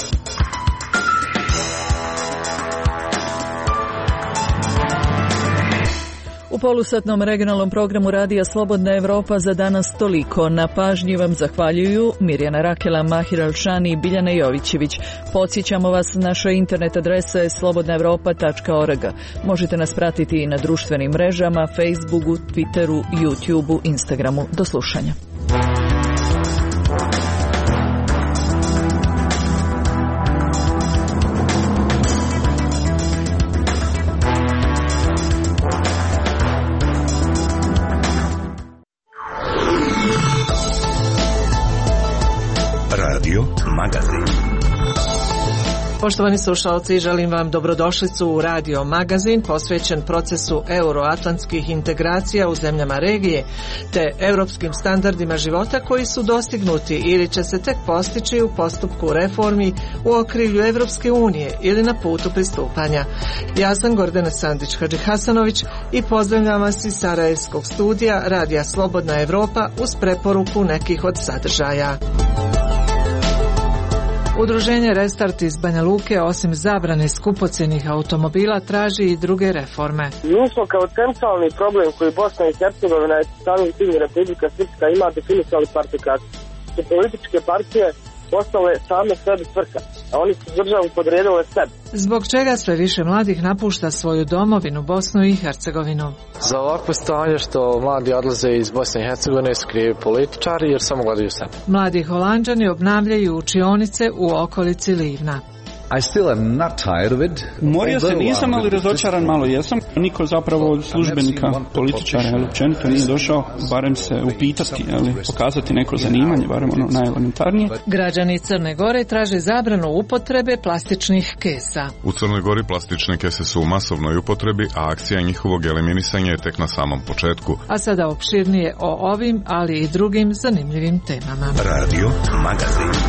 U polusatnom regionalnom programu Radija Slobodna Evropa za danas toliko. Na pažnji vam zahvaljuju Mirjana Rakela, Mahir Alšani i Biljana Jovićević. Podsjećamo vas, naša internet adresa je slobodna evropa tačka org. Možete nas pratiti i na društvenim mrežama, Facebooku, Twitteru, YouTubeu, Instagramu. Do slušanja. Poštovani slušalci, želim vam dobrodošlicu u Radio Magazin posvećen procesu euroatlantskih integracija u zemljama regije te europskim standardima života koji su dostignuti ili će se tek postići u postupku reformi u okrilju Evropske unije ili na putu pristupanja. Ja sam Gordana Sandić-Hadžihasanović i pozdravljam vas iz Sarajevskog studija Radija Slobodna Evropa uz preporuku nekih od sadržaja. Udruženje Restart iz Banja Luke osim zabrane skupocjenih automobila traži i druge reforme. Mi smo kao centralni problem koji Bosna i Hercegovina i samim tim Republika Srpska ima definisali partikaciju. Su političke partije postale same sebi svrha, a oni su državu podredile sebi. Zbog čega sve više mladih napušta svoju domovinu Bosnu i Hercegovinu? Za ovakvo stanje što mladi odlaze iz Bosne i Hercegovine su krivi političari jer samo gledaju sebe. Mladi Holanđani obnavljaju učionice u okolici Livna. I still am not tired of it. Umorio se nisam, ali razočaran malo jesam. Niko zapravo od službenika, političara, ali općenito nije došao barem se upitati, ali pokazati neko zanimanje, barem ono najelementarnije. Građani Crne Gore traže zabranu upotrebe plastičnih kesa. U Crnoj Gori plastične kese su u masovnoj upotrebi, a akcija njihovog eliminisanja je tek na samom početku. A sada opširnije o ovim, ali i drugim zanimljivim temama. Radio Magazin.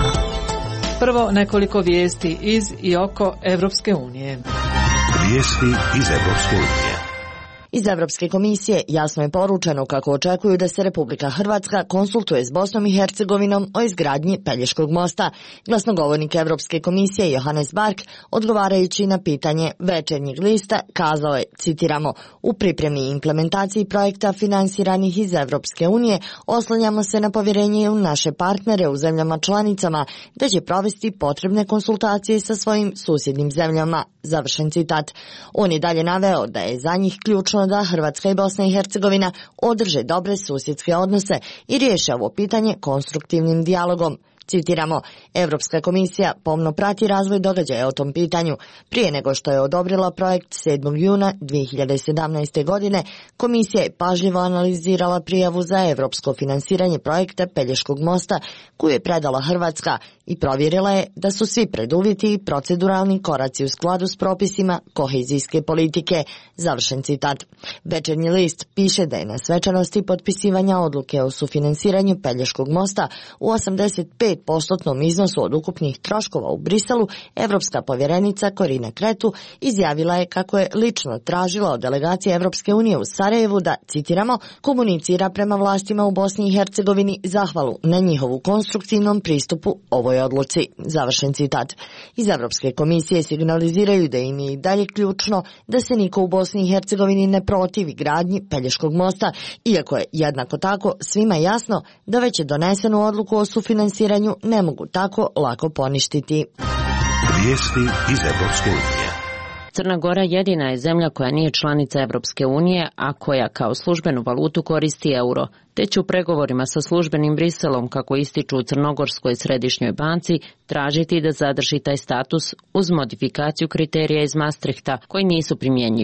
Prvo nekoliko vijesti iz i oko Evropske unije. Vijesti iz Evropske unije. Iz Evropske komisije jasno je poručeno kako očekuju da se Republika Hrvatska konsultuje s Bosnom i Hercegovinom o izgradnji Pelješkog mosta. Glasnogovornik Evropske komisije Johannes Bark, odgovarajući na pitanje Večernjeg lista, kazao je, citiramo, u pripremi i implementaciji projekta finansiranih iz Evropske unije oslanjamo se na povjerenje u naše partnere u zemljama članicama da će provesti potrebne konsultacije sa svojim susjednim zemljama. Završen citat. On je dalje naveo da je za njih ključno da Hrvatska i Bosna i Hercegovina održe dobre susjedske odnose i riješe ovo pitanje konstruktivnim dijalogom. Citiramo, Evropska komisija pomno prati razvoj događaja o tom pitanju. Prije nego što je odobrila projekt sedmog juna dvije hiljade sedamnaeste. godine, komisija je pažljivo analizirala prijavu za evropsko finansiranje projekta Pelješkog mosta koju je predala Hrvatska i provjerila je da su svi preduvjeti i proceduralni koraci u skladu s propisima kohezijske politike. Završen citat. Večernji list piše da je na svečanosti potpisivanja odluke o sufinansiranju Pelješkog mosta u osamdeset pet postotnom iznosu od ukupnih troškova u Briselu, evropska povjerenica Korina Kretu izjavila je kako je lično tražila od delegacije Evropske unije u Sarajevu da, citiramo, komunicira prema vlastima u Bosni i Hercegovini zahvalu na njihovu konstruktivnom pristupu ovoj odluci. Završen citat. Iz Evropske komisije signaliziraju da im je i dalje ključno da se niko u Bosni i Hercegovini ne protivi gradnji Pelješkog mosta, iako je jednako tako svima jasno da već je donesenu odluku o sufinansiranju ne mogu tako lako poništiti. Vijesti iz Evropske unije. Crna Gora jedina je zemlja koja nije članica Evropske unije, a koja kao službenu valutu koristi euro, te će u pregovorima sa službenim Briselom, kako ističu u Crnogorskoj središnjoj banci, tražiti da zadrži taj status uz modifikaciju kriterija iz Maastrichta koji nisu primjenjivi.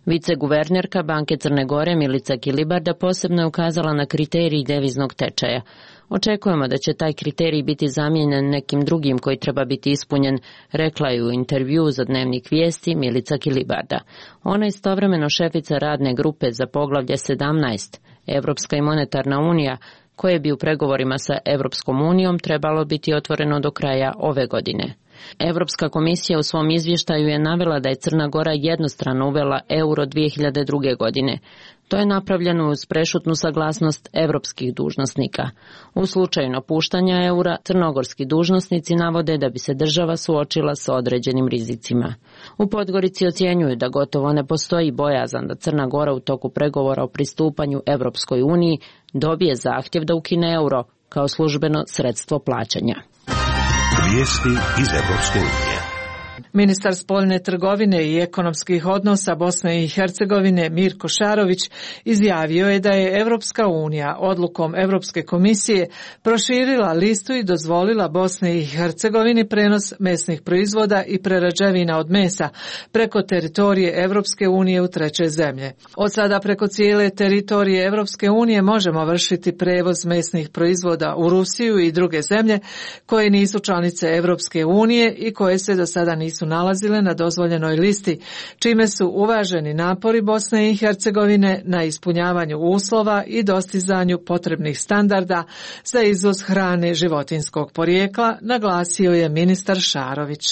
Viceguvernerka Banke Crne Gore Milica Kilibarda posebno je ukazala na kriterij deviznog tečaja. Očekujemo da će taj kriterij biti zamijenjen nekim drugim koji treba biti ispunjen, rekla je u intervjuu za Dnevnik vijesti Milica Kilibarda. Ona je istovremeno šefica radne grupe za poglavlje sedamnaest, Evropska i monetarna unija, koje bi u pregovorima sa Evropskom unijom trebalo biti otvoreno do kraja ove godine. Evropska komisija u svom izvještaju je navela da je Crna Gora jednostrano uvela euro dvije hiljade druge. godine. To je napravljeno uz prešutnu saglasnost evropskih dužnosnika. U slučaju napuštanja eura, crnogorski dužnosnici navode da bi se država suočila sa određenim rizicima. U Podgorici ocjenjuju da gotovo ne postoji bojazan da Crna Gora u toku pregovora o pristupanju Evropskoj uniji dobije zahtjev da ukine euro kao službeno sredstvo plaćanja. Vijesti iz Evropske unije. Ministar spoljne trgovine i ekonomskih odnosa Bosne i Hercegovine Mirko Šarović izjavio je da je Evropska unija odlukom Evropske komisije proširila listu i dozvolila Bosni i Hercegovini prenos mesnih proizvoda i prerađevina od mesa preko teritorije Evropske unije u treće zemlje. Od sada preko cijele teritorije Evropske unije možemo vršiti prevoz mesnih proizvoda u Rusiju i druge zemlje koje nisu članice Evropske unije i koje se do sada nisu su nalazile na dozvoljenoj listi, čime su uvaženi napori Bosne i Hercegovine na ispunjavanju uslova i dostizanju potrebnih standarda za izvoz hrane životinjskog porijekla, naglasio je ministar Šarović.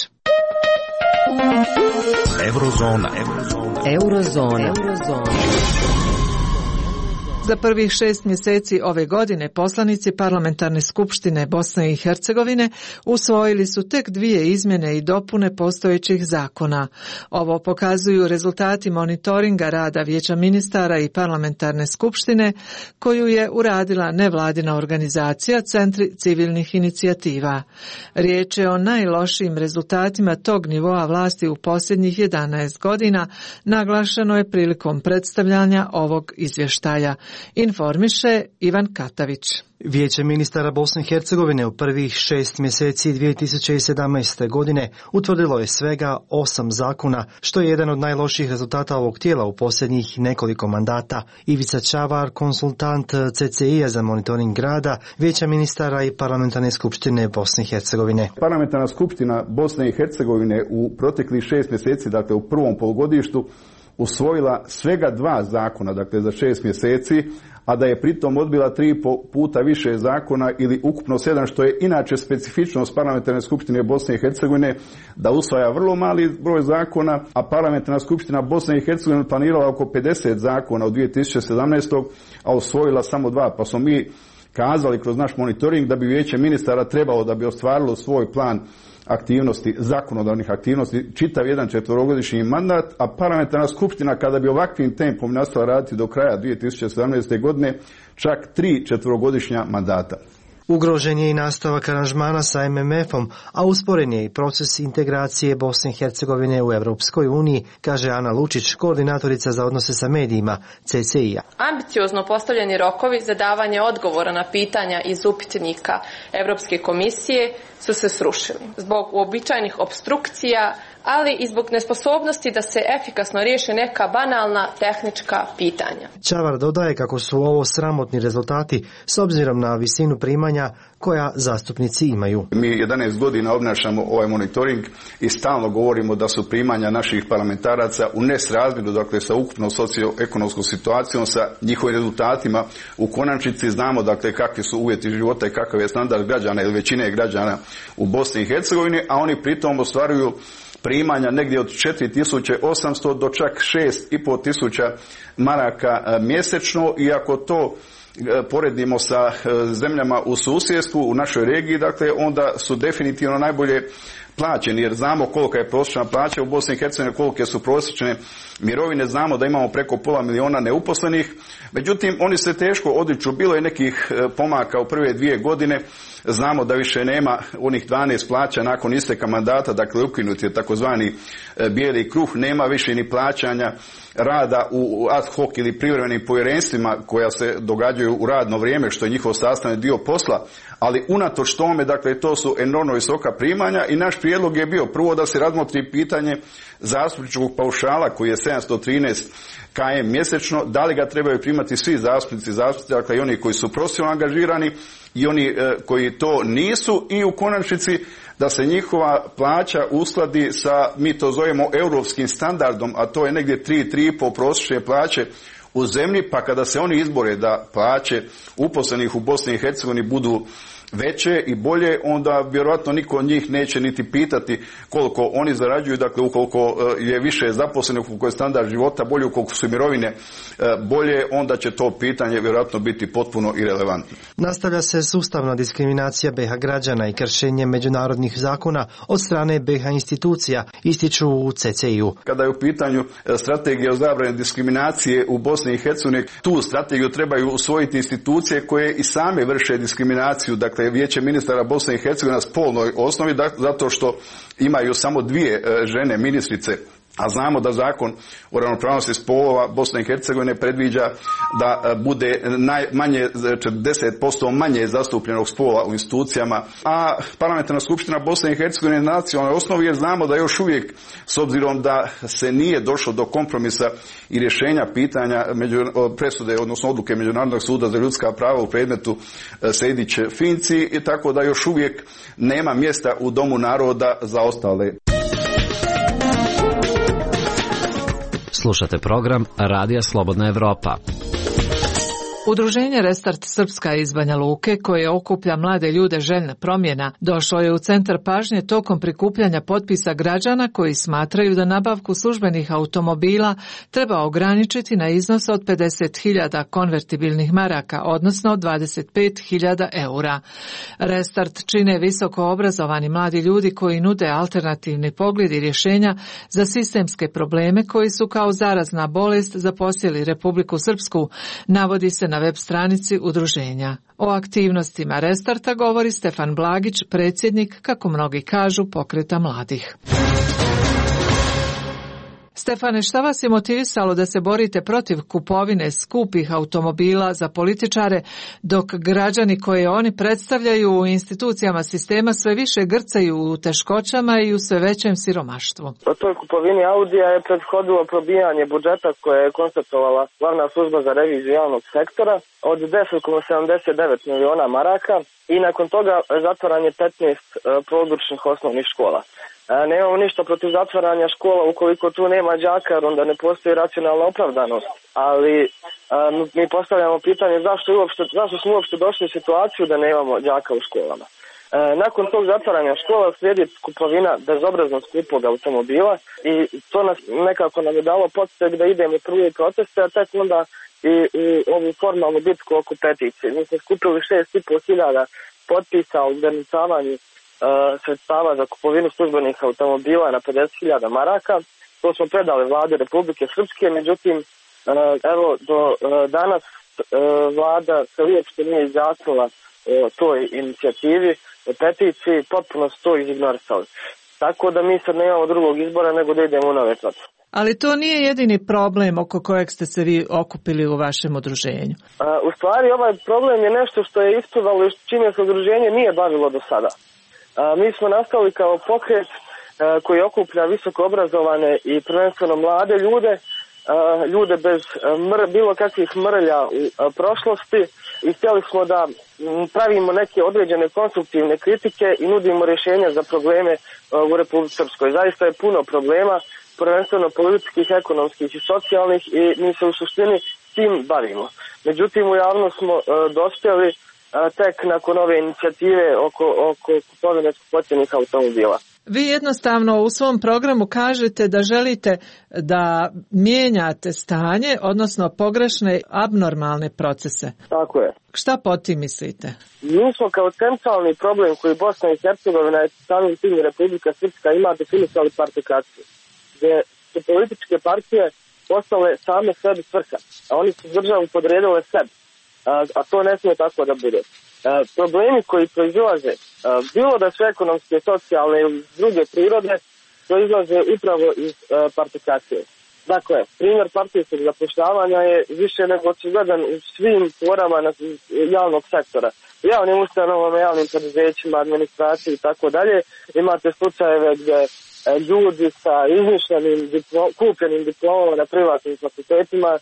Eurozona. Eurozona. Eurozona. Eurozona. Za prvih šest mjeseci ove godine poslanici Parlamentarne skupštine Bosne i Hercegovine usvojili su tek dvije izmjene i dopune postojećih zakona. Ovo pokazuju rezultati monitoringa rada Vijeća ministara i Parlamentarne skupštine koju je uradila nevladina organizacija Centri civilnih inicijativa. Riječ je o najlošijim rezultatima tog nivoa vlasti u posljednjih jedanaest godina, naglašeno je prilikom predstavljanja ovog izvještaja. Informiše Ivan Katavić. Vijeće ministara Bosne i Hercegovine u prvih šest mjeseci dvije tisuće sedamnaeste. godine utvrdilo je svega osam zakona, što je jedan od najlošijih rezultata ovog tijela u posljednjih nekoliko mandata. Ivica Čavar, konsultant C C I-a za monitoring rada Vijeća ministara i Parlamentarne skupštine Bosne i Hercegovine. Parlamentarna skupština Bosne i Hercegovine u proteklih šest mjeseci, dakle u prvom polugodištu, usvojila svega dva zakona, dakle za šest mjeseci, a da je pritom odbila tri puta više zakona ili ukupno sedam, što je inače specifičnost Parlamentarne skupštine Bosne i Hercegovine, da usvaja vrlo mali broj zakona, a Parlamentarna skupština Bosne i Hercegovine planirala oko pedeset zakona u dvije tisuće sedamnaestoj. a usvojila samo dva, pa smo mi kazali kroz naš monitoring da bi Vijeće ministara trebalo, da bi ostvarilo svoj plan aktivnosti, zakonodavnih aktivnosti, čitav jedan četverogodišnji mandat, a Parlamentarna skupština kada bi ovakvim tempom nastavila raditi do kraja dvije tisuće sedamnaeste. godine, čak tri četverogodišnja mandata. Ugrožen je i nastavak aranžmana sa M M F-om, a usporen je i proces integracije Bosne i Hercegovine u Europskoj uniji, kaže Ana Lučić, koordinatorica za odnose sa medijima C C I-a. Ambiciozno postavljeni rokovi za davanje odgovora na pitanja iz upitnika Europske komisije su se srušili zbog uobičajenih opstrukcija, ali i zbog nesposobnosti da se efikasno riješe neka banalna tehnička pitanja. Čavar dodaje kako su ovo sramotni rezultati s obzirom na visinu primanja koja zastupnici imaju. Mi jedanaest godina obnašamo ovaj monitoring i stalno govorimo da su primanja naših parlamentaraca u nesrazmjeru, dakle sa ukupnom socioekonomskom situacijom, sa njihovim rezultatima. U konačnici znamo dakle kakvi su uvjeti života i kakav je standard građana ili većine građana u Bosni i Hercegovini, a oni pritom ostvaruju primanja negdje od četiri tisuće osamsto do čak šest i pol tisuća maraka mjesečno, i ako to poredimo sa zemljama u susjedstvu, u našoj regiji, dakle onda su definitivno najbolje plaćeni, jer znamo kolika je prosječna plaća u Bosni i Hercegovini, kolike su prosječne mirovine, znamo da imamo preko pola miliona neuposlenih, međutim oni se teško odriču, bilo je nekih pomaka u prve dvije godine, znamo da više nema onih dvanaest plaća nakon isteka mandata, dakle ukinut je takozvani bijeli kruh, nema više ni plaćanja rada u ad hoc ili privremenim povjerenstvima koja se događaju u radno vrijeme, što je njihov sastavni dio posla, ali unatoč tome, dakle to su enormno visoka primanja i naš prijedlog prijedlog je bio prvo da se razmotri pitanje zastupničkog paušala koji je sedamsto trinaest km mjesečno, da li ga trebaju primati svi zastupnici, zastupnici, dakle i oni koji su profesionalno angažirani i oni e, koji to nisu, i u konačnici da se njihova plaća uskladi sa, mi to zovemo europskim standardom, a to je negdje tri, tri i pol prosječne plaće u zemlji, pa kada se oni izbore da plaće uposlenih u Bosni i Hercegovini budu veće i bolje, onda vjerojatno niko od njih neće niti pitati koliko oni zarađuju, dakle ukoliko je više zaposlenih, ukoliko je standard života bolje, ukoliko su mirovine bolje, onda će to pitanje vjerojatno biti potpuno irelevantno. Nastavlja se sustavna diskriminacija B iH građana i kršenje međunarodnih zakona od strane B iH institucija, ističu u C C I-u. Kada je u pitanju strategija o zabrani diskriminacije u Bosni i Hercegovini, tu strategiju trebaju usvojiti institucije koje i same vrše diskriminaciju, dakle Vijeće ministara Bosne i Hercegovine na spolnoj osnovi, zato što imaju samo dvije žene ministrice, a znamo da zakon o ravnopravnosti spolova Bosne i Hercegovine predviđa da bude najmanje četrdeset posto manje zastupljenog spola u institucijama, a parlamentarna skupština Bosne i Hercegovine na nacionalnoj osnovi, jer znamo da još uvijek, s obzirom da se nije došlo do kompromisa i rješenja pitanja među, presude, odnosno odluke Međunarodnog suda za ljudska prava u predmetu Sejdić-Finci, i tako da još uvijek nema mjesta u Domu naroda za ostale. Slušate program Radija Slobodna Evropa. Udruženje Restart Srpska iz Banja Luke, koje okuplja mlade ljude željne promjena, došlo je u centar pažnje tokom prikupljanja potpisa građana koji smatraju da nabavku službenih automobila treba ograničiti na iznos od pedeset hiljada konvertibilnih maraka, odnosno dvadeset pet hiljada eura. Restart čine visoko obrazovani mladi ljudi koji nude alternativni pogled i rješenja za sistemske probleme koji su kao zarazna bolest zaposjeli Republiku Srpsku, navodi se na web stranici udruženja. O aktivnostima Restarta govori Stefan Blagić, predsjednik, kako mnogi kažu, pokreta mladih. Stefane, šta vas je motivisalo da se borite protiv kupovine skupih automobila za političare, dok građani koje oni predstavljaju u institucijama sistema sve više grcaju u teškoćama i u sve većem siromaštvu? O toj kupovini Audija je prethodilo probijanje budžeta koje je konstatovala glavna služba za reviziju javnog sektora od deset zarez sedamdeset devet miliona maraka i nakon toga zatvaranje petnaest područnih osnovnih škola. Nemamo ništa protiv zatvaranja škola ukoliko tu nema đaka, jer onda ne postoji racionalna opravdanost. Ali mi postavljamo pitanje zašto, uopšte, zašto smo uopšte došli u situaciju da nemamo đaka u školama. Nakon tog zatvaranja škola slijedi kupovina bezobrazno skupog automobila i to nas nekako nam je dalo podsjek da idemo prvi proteste, a tek onda i u ovu formalnu bitku oko peticije. Mi smo skupili šest i pol hiljada potpisa o ograničavanju sredstava za kupovinu službenih automobila na pedeset hiljada maraka. To smo predali vladi Republike Srpske, međutim, evo, do danas vlada se uopšte nije izjasnila o toj inicijativi, o peticiji, potpuno su to izignorisali. Tako da mi sad nemamo drugog izbora nego da idemo u nove proteste. Ali to nije jedini problem oko kojeg ste se vi okupili u vašem udruženju. U stvari, ovaj problem je nešto što je isplivalo i čime se udruženje nije bavilo do sada. Mi smo nastali kao pokret koji okuplja visoko obrazovane i prvenstveno mlade ljude, ljude bez mr, bilo kakvih mrlja u prošlosti, i htjeli smo da pravimo neke određene konstruktivne kritike i nudimo rješenja za probleme u Republici Srpskoj. Zaista je puno problema, prvenstveno političkih, ekonomskih i socijalnih, i mi se u suštini tim bavimo. Međutim, u javnost smo dospjeli tek nakon ove inicijative oko, oko kupovine skupocjenih automobila. Vi jednostavno u svom programu kažete da želite da mijenjate stanje, odnosno pogrešne abnormalne procese. Tako je. Šta po tim mislite? Mi smo kao centralni problem koji Bosna i Hercegovina i samim tim Republika Srpska ima definisali partikaciju, gdje su političke partije postale same sebi svrha, a oni su državu podredile sebi. A to ne smije tako da bude. Problemi koji proizilaze, bilo da su ekonomske, socijalne ili druge prirode, proizlaze upravo iz partikacije. Dakle, primjer partijskog zapošljavanja je više nego očigledan u svim porama javnog sektora. javnim ustanovama, javnim preduzećima, administraciji i tako dalje. Imate slučajeve gdje ljudi sa izmišljenim diplom, kupljenim diplomama na privatnim fakultetima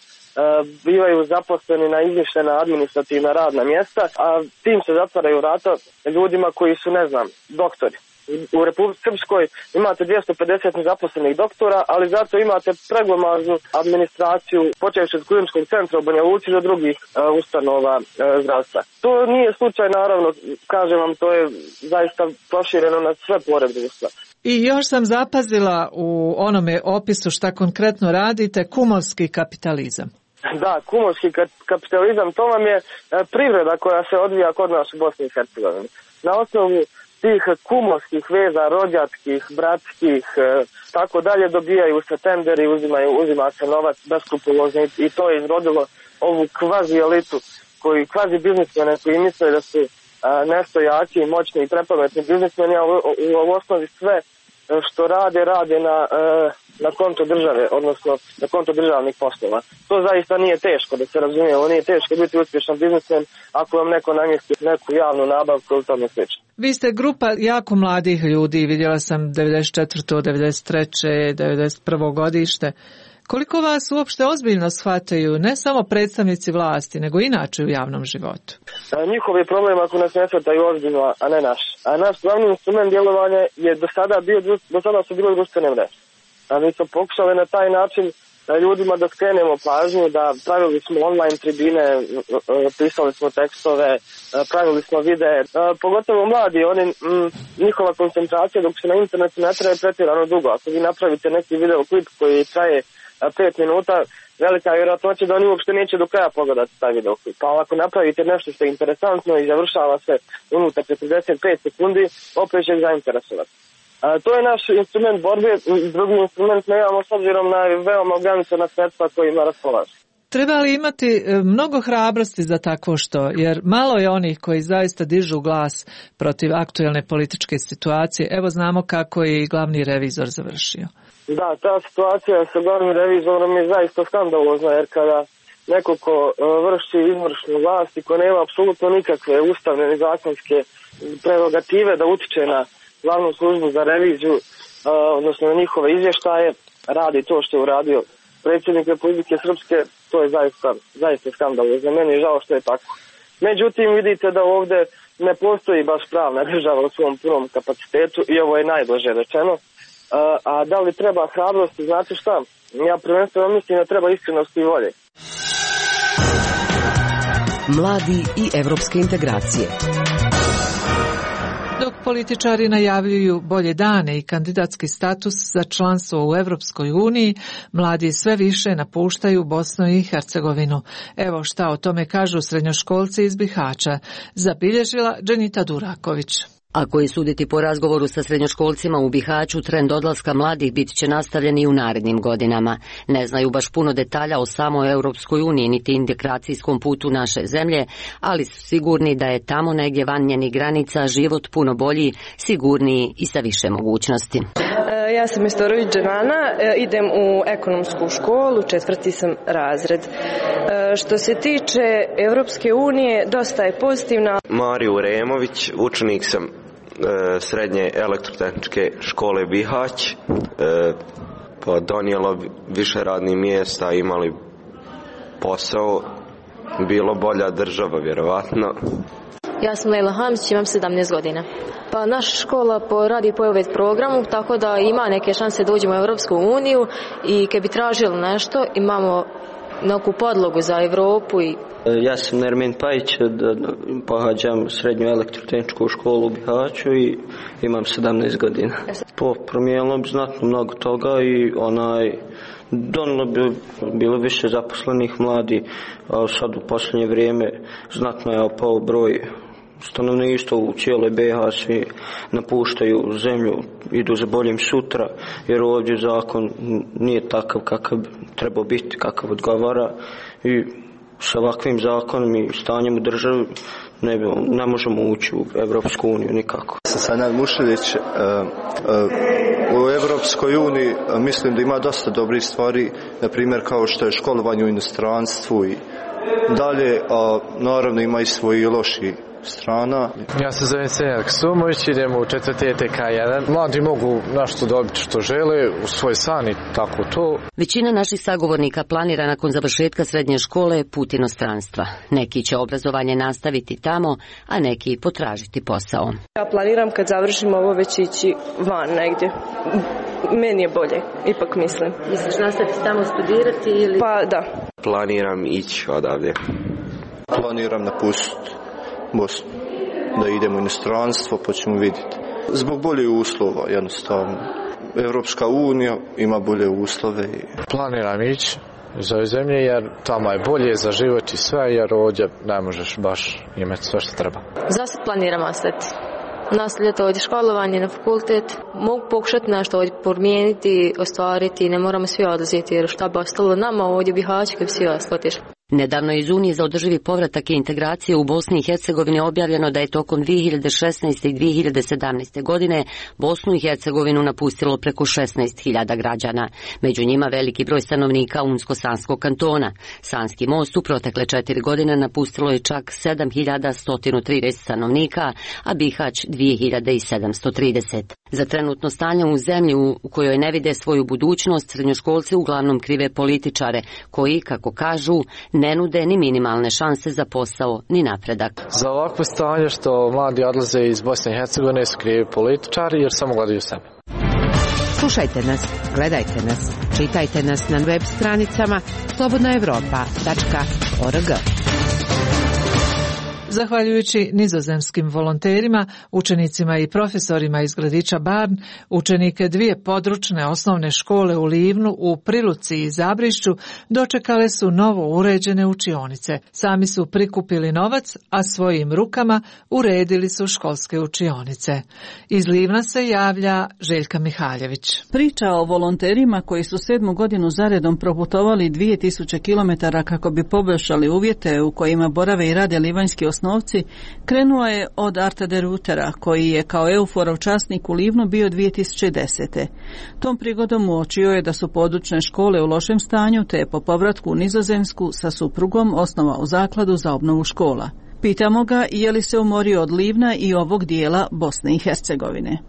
bivaju zaposleni na izmišljena administrativna radna mjesta, a tim se zatvaraju vrata ljudima koji su, ne znam, doktori. U Republici Srpskoj imate dvjesto pedeset nezaposlenih doktora, ali zato imate preglomaznu administraciju, počevši od kliničkog centra u Banja Luci do drugih uh, ustanova uh, zdravstva. To nije slučaj, naravno, kažem vam, to je zaista prošireno na sve pore društva. I još sam zapazila u onome opisu šta konkretno radite, kumovski kapitalizam. Da, kumovski kapitalizam, to vam je uh, privreda koja se odvija kod nas u Bosni i Hercegovini. Na osnovu tih kumovskih veza, rođačkih, bratskih, tako dalje, dobijaju se tenderi, uzimaju, uzima se novac beskrupulozno i to je izrodilo ovu kvazi elitu, koji kvazi biznismene koji misle da su a, nešto jaki, moćni i prepametni biznismeni, a u, u, u osnovi sve što rade, rade na, na konto države, odnosno na konto državnih poslova. To zaista nije teško, da se razumije, ovo nije teško biti uspješan biznismen ako vam neko namjesti neku javnu nabavku ili tome slično. Vi ste grupa jako mladih ljudi, vidjela sam devedeset četvrte, devedeset treće, devedeset prvo godište. Koliko vas uopšte ozbiljno shvataju ne samo predstavnici vlasti, nego inače u javnom životu? Njihov je problem ako nas ne shvataju ozbiljno, a ne naš. A naš glavni instrument djelovanja je do sada bio, do sada su bile društvene mreže. A mi smo pokušali na taj način ljudima da skrenemo pažnju, da pravili smo online tribine, pisali smo tekstove, pravili smo videe, pogotovo mladi, oni, njihova koncentracija dok se na internetu ne traje pretjerano dugo. Ako vi napravite neki videoklip koji traje pet minuta, velika je vjerojatnoća da oni uopšte neće do kraja pogledati taj videoklip. Pa ako napravite nešto što je interesantno i završava se unutar četrdeset pet sekundi, opet će ih zainteresovati. A, to je naš instrument borbe, drugi instrument nemamo s obzirom na veoma ograničena sredstva kojima raspolažu. Treba li imati mnogo hrabrosti za takvo što, jer malo je onih koji zaista dižu glas protiv aktuelne političke situacije. Evo znamo kako je i glavni revizor završio. Da, ta situacija sa glavnim revizorom je zaista skandalozna, jer kada neko ko vrši izvršnu vlast i ko nema apsolutno nikakve ustavne ni zakonske prerogative da utiče na glavnu službu za reviziju, odnosno na njihove izvještaje, radi to što je uradio predsjednik Republike Srpske, to je zaista, zaista skandalozno. Meni je žao što je tako. Međutim, vidite da ovdje ne postoji baš pravna država u svom punom kapacitetu i ovo je najblaže rečeno. A da li treba hrabrosti, znate šta? Ja prvenstveno mislim da treba iskrenosti i volje. Mladi i evropske integracije. Dok političari najavljuju bolje dane i kandidatski status za članstvo u Evropskoj uniji, mladi sve više napuštaju Bosnu i Hercegovinu. Evo šta o tome kažu srednjoškolci iz Bihaća, zabilježila Dženita Duraković. Ako je suditi po razgovoru sa srednjoškolcima u Bihaću, trend odlaska mladih bit će nastavljen i u narednim godinama. Ne znaju baš puno detalja o samoj Europskoj uniji niti integracijskom putu naše zemlje, ali su sigurni da je tamo negdje van njenih granica život puno bolji, sigurniji i sa više mogućnosti. Ja sam Mestorović Džemana, idem u ekonomsku školu, četvrti sam razred. Što se tiče Europske unije, dosta je pozitivna. Mariju Remović, učenik sam srednje elektrotehničke škole Bihać, pa donijelo više radnih mjesta, imali posao, bilo bolja država vjerovatno. Ja sam Lejla Hamić, imam sedamnaest godina. Pa naša škola radi po ovaj programu, tako da ima neke šanse da uđemo u Europsku uniju i kad bi tražili nešto, imamo neku podlogu za Evropu. I... Ja sam Nermin Pajić, pohađam srednju elektrotehničku školu u Bihaću i imam sedamnaest godina. Po promijenilo bi znatno mnogo toga i onaj donilo bi bilo više zaposlenih mladi, a sad u posljednje vrijeme znatno je opao broj stanovništva u cijeloj B iH, svi napuštaju zemlju, idu za boljim sutra, jer ovdje zakon nije takav kakav treba biti, kakav odgovara i sa ovakvim zakonom i stanjem u državi ne, ne možemo ući u Evropsku uniju nikako. Sam Sanad Mušević, u Evropskoj uniji mislim da ima dosta dobrih stvari, na primjer kao što je školovanje u inostranstvu i dalje, a naravno ima i svoji loši strana. Ja se zovem Senjak Sumović, idem u četvrti E T K jedan. Mladi mogu nešto dobiti što žele, u svoj san i tako to. Većina naših sagovornika planira nakon završetka srednje škole put inostranstva. Neki će obrazovanje nastaviti tamo, a neki potražiti posao. Ja planiram kad završim ovo već ići van negdje. Meni je bolje, ipak mislim. Misliš nastaviti tamo studirati ili? Pa da. Planiram ići odavde. Planiram napustiti Bosnu, da idemo u inostranstvo, pa ćemo vidjeti. Zbog boljih uslova, jednostavno. Evropska unija ima bolje uslove. Planiram ići iz ove zemlje, jer tamo je bolje za život i sve, jer ovdje ne možeš baš imati sve što treba. Zasad planiram ostati. Nastavljati ovdje školovanje na fakultet. Mogu pokušati nešto ovdje promijeniti, ostvariti, ne moramo svi odlaziti, jer šta bi ostalo nama ovdje Bihaću kad bi svi otišli. Nedavno iz Unije za održivi povratak i integracije u Bosni i Hercegovini objavljeno da je tokom dvije hiljade šesnaeste i dvije hiljade sedamnaeste. godine Bosnu i Hercegovinu napustilo preko šesnaest hiljada građana. Među njima veliki broj stanovnika Unsko-Sanskog kantona. Sanski most u protekle četiri godine napustilo je čak sedam hiljada sto trideset stanovnika, a Bihać dvije hiljade sedamsto trideset. Za trenutno stanje u zemlji u kojoj ne vide svoju budućnost, srednjoškolci uglavnom krive političare koji, kako kažu, ne nude ni minimalne šanse za posao ni napredak. Za ovakvo stanje što mladi odlaze iz Bosne i Hercegovine su krivi političari jer samo gledaju sebe. Slušajte nas, gledajte nas, čitajte nas na web stranicama slobodna evropa tačka org. Zahvaljujući nizozemskim volonterima, učenicima i profesorima iz gradića Barn, učenike dvije područne osnovne škole u Livnu, u Priluci i Zabrišću dočekale su novo uređene učionice. Sami su prikupili novac, a svojim rukama uredili su školske učionice. Iz Livna se javlja Željka Mihaljević. Priča o volonterima koji su sedmu godinu zaredom proputovali dvije tisuće kilometara kako bi poboljšali uvjete u kojima borave i rade livanjski osnovci, krenula je od Arta de Rutera, koji je kao Euforov časnik u Livnu bio dvije tisuće desete. Tom prigodom uočio je da su područne škole u lošem stanju, te je po povratku u Nizozemsku sa suprugom osnovao zakladu za obnovu škola. Pitamo ga je li se umorio od Livna i ovog dijela Bosne i Hercegovine.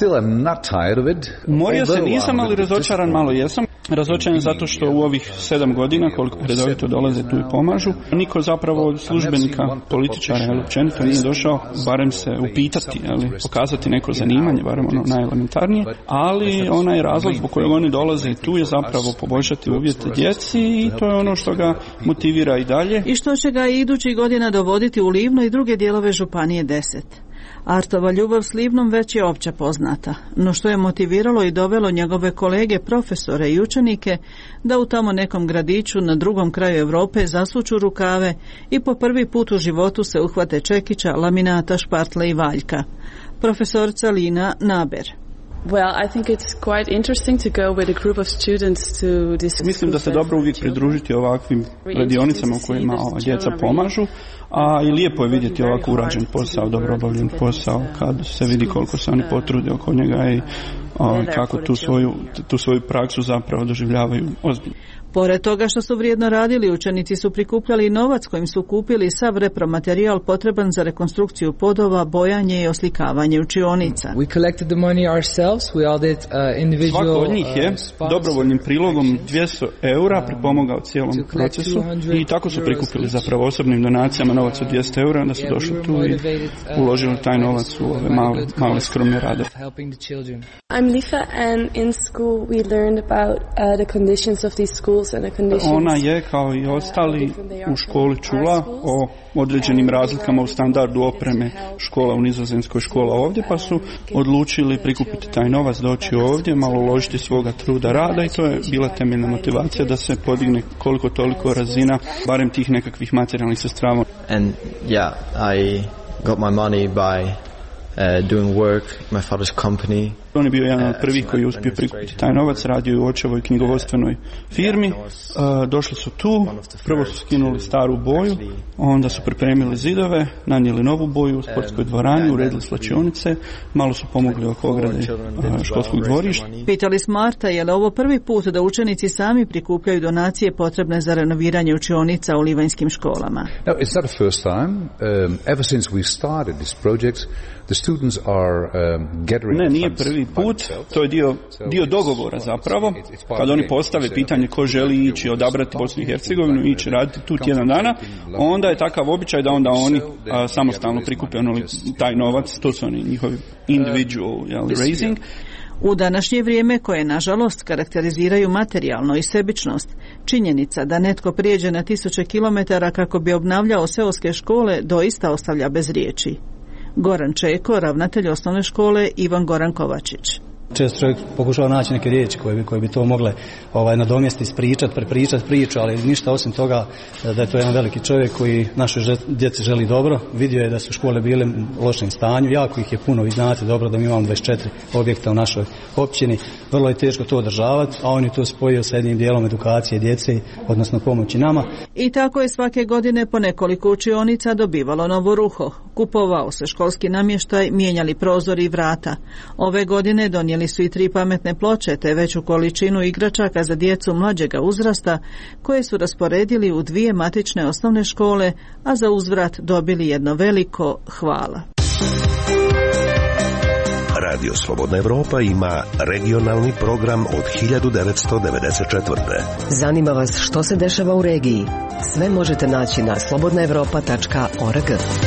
Umorio se nisam, ali razočaran malo jesam. Razočaran zato što u ovih sedam godina, koliko redovito dolaze tu i pomažu, niko zapravo od službenika, političara, ali općenito nije došao barem se upitati, ali pokazati neko zanimanje, barem ono najelementarnije, ali onaj razlog zbog kojeg oni dolaze i tu je zapravo poboljšati uvjete djeci i to je ono što ga motivira i dalje. I što će ga i idućih godina dovoditi u Livno i druge dijelove Županije deset. Artova ljubav s Livnom već je opća poznata, no što je motiviralo i dovelo njegove kolege, profesore i učenike da u tamo nekom gradiću na drugom kraju Europe zasuču rukave i po prvi put u životu se uhvate čekića, laminata, špartle i valjka. Profesorica Lina Naber. Well, I think it's quite interesting to go with a group of students to discuss. Mislim da se dobro uvijek pridružiti ovakvim radionicama u kojima ova djeca pomažu, a i lijepo je vidjeti ovako urađen posao, dobro obavljen posao, kad se vidi koliko se oni potrude oko njega i o, kako tu svoju, tu svoju praksu zapravo doživljavaju ozbiljno. Pored toga što su vrijedno radili, učenici su prikupljali novac kojim su kupili sav repromaterijal potreban za rekonstrukciju podova, bojanje i oslikavanje učionica. Svako od njih je dobrovoljnim prilogom dvjesto eura pripomogao cijelom procesu i tako su prikupili zapravo osobnim donacijama novac od dvjesto eura, onda su došli tu i uložili taj novac u ove male, male skromne radove. I'm Lifa and in school we learned about uh, the conditions of these schools. Ona je, kao i ostali, u školi čula o određenim razlikama u standardu opreme škola u Nizozemskoj, škola ovdje, pa su odlučili prikupiti taj novac, doći ovdje, malo uložiti svoga truda rada i to je bila temeljna motivacija da se podigne koliko toliko razina, barem tih nekakvih materijalnih sredstava. And yeah, I got my money by uh, doing work, my father's company. On je bio jedan od prvih koji je uspio prikupiti taj novac, radio u očevoj knjigovodstvenoj firmi. E, došli su tu, prvo su skinuli staru boju, onda su pripremili zidove, nanijeli novu boju u sportskoj dvorani, uredili slačionice, malo su pomogli oko ograde školskog dvorišta. Pitali smo Arta je li ovo prvi put da učenici sami prikupljaju donacije potrebne za renoviranje učionica u livanjskim školama. No, it's not the first time. Um, ever since we started this project, the students are um, gathering. Ne, nije prvi put. To je dio, dio dogovora zapravo. Kad oni postave pitanje ko želi ići odabrati Bosnu i Hercegovinu, ići raditi tu tjedan dana, onda je takav običaj da onda oni a, samostalno prikupe ono, taj novac. To su oni njihovi individual jeli, raising. U današnje vrijeme koje nažalost karakteriziraju materijalno i sebičnost, činjenica da netko prijeđe na tisuće kilometara kako bi obnavljao seoske škole doista ostavlja bez riječi. Goran Čeko, ravnatelj osnovne škole Ivan Goran Kovačić. Često čovjek pokušava naći neke riječi koje bi, koje bi to mogle ovaj, nadomjestiti, ispričati, prepričati priču, ali ništa osim toga da je to jedan veliki čovjek koji našoj djeci želi dobro. Vidio je da su škole bile u lošem stanju, jako ih je puno, vi znate dobro da mi imamo dvadeset četiri objekta u našoj općini, vrlo je teško to održavati, a on je to spojio sa jednim dijelom edukacije djece, odnosno pomoći nama. I tako je svake godine po nekoliko učionica dobivalo novo ruho. Kupovao se školski namještaj, mijenjali prozori i vrata. Ove godine donijeli su i tri pametne ploče te veću količinu igračaka za djecu mlađega uzrasta koje su rasporedili u dvije matične osnovne škole, a za uzvrat dobili jedno veliko hvala. Radio Slobodna Evropa ima regionalni program od hiljadu devetsto devedeset četvrte. Zanima vas što se dešava u regiji? Sve možete naći na slobodna evropa tačka org.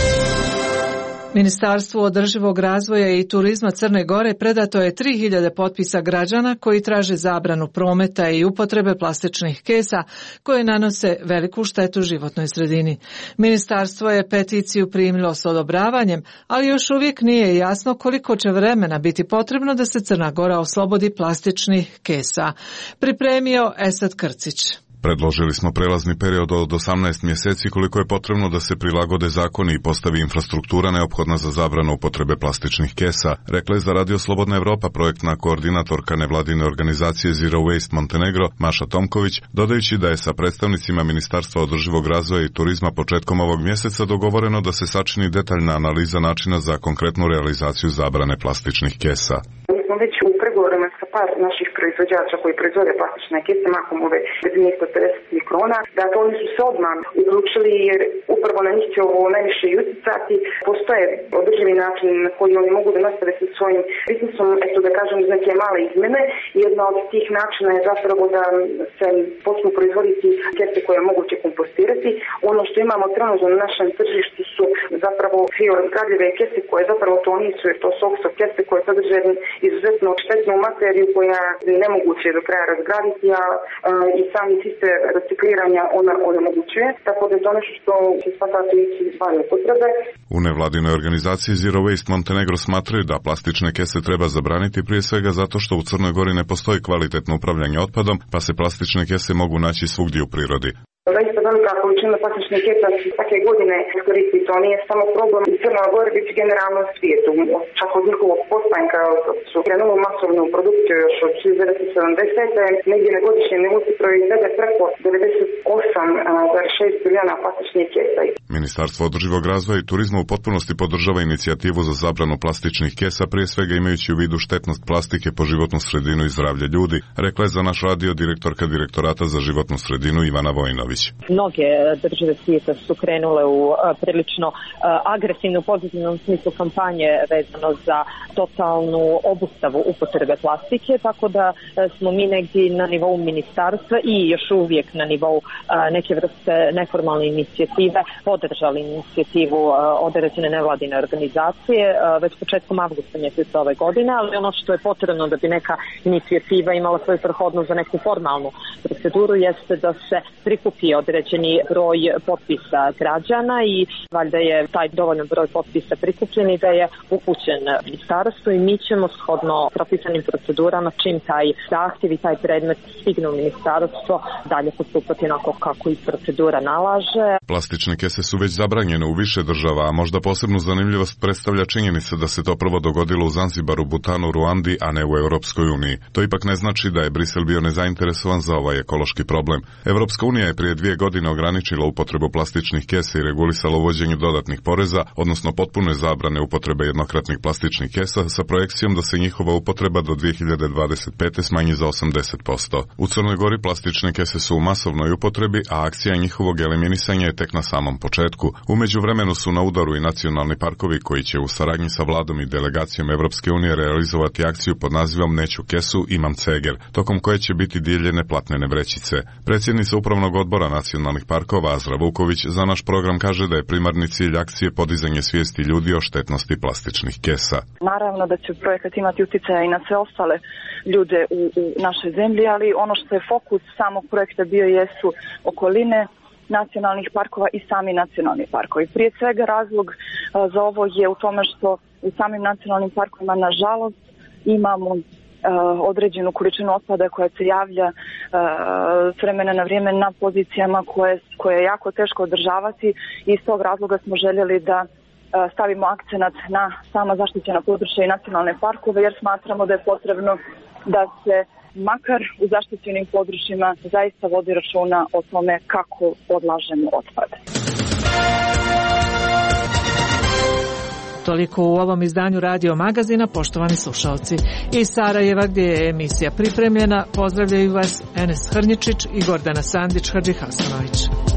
Ministarstvu održivog razvoja i turizma Crne Gore predato je tri hiljade potpisa građana koji traže zabranu prometa i upotrebe plastičnih kesa koje nanose veliku štetu životnoj sredini. Ministarstvo je peticiju primilo s odobravanjem, ali još uvijek nije jasno koliko će vremena biti potrebno da se Crna Gora oslobodi plastičnih kesa. Pripremio Esad Krcić. Predložili smo prelazni period od osamnaest mjeseci koliko je potrebno da se prilagode zakoni i postavi infrastruktura neophodna za zabranu upotrebe plastičnih kesa, rekla je za Radio Slobodna Evropa projektna koordinatorka nevladine organizacije Zero Waste Montenegro Maša Tomković, dodajući da je sa predstavnicima Ministarstva održivog razvoja i turizma početkom ovog mjeseca dogovoreno da se sačini detaljna analiza načina za konkretnu realizaciju zabrane plastičnih kesa. Smo već u pregovorima sa par naših proizvođača koji proizvode plastične kese, mahom ove dvjesto pedeset mikrona, dakle oni su se odmah uključili jer upravo na njih će ovo najviše i utjecati. Postoje održivi način na koji oni mogu da nastave sa svojim biznisom, eto da kažem iz neke male izmjene. Jedna od tih načina je zapravo da se počnu proizvoditi kese koje je moguće kompostirati. Ono što imamo trenutno na našem tržištu su zapravo biorazgradive kese koje zapravo to nisu, jer to su okso kese koje sadrže izuzetno štetnu materiju koja je nemoguće do kraja razgraditi, a, a i sami sistem recikliranja ona onemogućuje, tako da je to nešto što će svakako ići stvarne potrebe. U nevladinoj organizaciji Zero Waste Montenegro smatraju da plastične kese treba zabraniti prije svega zato što u Crnoj Gori ne postoji kvalitetno upravljanje otpadom, pa se plastične kese mogu naći svugdje u prirodi. Zaista velika količina plastičnih kesa se svake godine koristi, to nije samo problem u Crnoj Gori, već generalno u svijetu. Čak od njihovog postanka su krenuli masovnu produkciju još od hiljadu devetsto sedamdesete. Negdje na godišnjem nivou se proizvede preko devedeset osam zarez šest milijuna plastičnih kesa. Ministarstvo održivog razvoja i turizma u potpunosti podržava inicijativu za zabranu plastičnih kesa, prije svega imajući u vidu štetnost plastike po životnu sredinu i zdravlje ljudi, rekla je za naš radio direktorka Direktorata za životnu sredinu Ivana Vojnović. Mnoge države svijeta su krenule u prilično agresivnu pozitivnom smislu kampanje vezano za totalnu obustavu upotrebe plastike, tako da smo mi negdje na nivou ministarstva i još uvijek na nivou neke vrste neformalne inicijative podržali inicijativu određene nevladine organizacije već početkom avgusta mjeseca ove godine, ali ono što je potrebno da bi neka inicijativa imala svoju prohodnost za neku formalnu proceduru jeste da se prikupi skupi određeni broj potpisa građana i valjda je taj dovoljan broj potpisa prikupljen i da je upućen ministarstvu i mi ćemo shodno propisanim procedurama čim taj zahtjev i taj predmet stigne u ministarstvo dalje postupati onako kako i procedura nalaže. Plastične kese su već zabranjene u više država, a možda posebnu zanimljivost predstavlja činjenica da se to prvo dogodilo u Zanzibaru, Butanu, Ruandi, a ne u Europskoj uniji. To ipak ne znači da je Brisel bio nezainteresovan za ovaj ekološki problem. Europska unija je prije dvije godine ograničila upotrebu plastičnih kesa i regulisala uvođenje dodatnih poreza, odnosno potpune zabrane upotrebe jednokratnih plastičnih kesa sa projekcijom da se njihova upotreba do dvije hiljade dvadeset pete smanji za osamdeset posto. U Crnoj Gori plastične kese su u masovnoj upotrebi, a akcija njihovog eliminisanja je tek na samom početku. U međuvremenu su na udaru i nacionalni parkovi koji će u saradnji sa vladom i delegacijom Evropske unije realizovati akciju pod nazivom Neću kesu, imam ceger, tokom koje će biti dijeljene platnene vrećice. Predsjednica Upravnog odbora nacionalnih parkova Azra Vuković za naš program kaže da je primarni cilj akcije podizanje svijesti ljudi o štetnosti plastičnih kesa. Naravno da će projekat imati utjecaja i na sve ostale ljude u, u našoj zemlji, ali ono što je fokus samog projekta bio jesu okoline, nacionalnih parkova i sami nacionalni parkovi. Prije svega razlog a, za ovo je u tome što u samim nacionalnim parkovima nažalost imamo a, određenu količinu otpada koja se javlja a, s vremena na vrijeme na pozicijama koje, koje je jako teško održavati i iz tog razloga smo željeli da a, stavimo akcenat na sama zaštićena područja i nacionalne parkove jer smatramo da je potrebno da se makar u zaštićenim područjima zaista vodi računa o tome kako odlažemo otpad. Toliko u ovom izdanju Radio Magazina, poštovani slušalci. Iz Sarajeva gdje je emisija pripremljena, pozdravljaju vas Enes Hrnjičić i Gordana Sandić Hadžihasanović.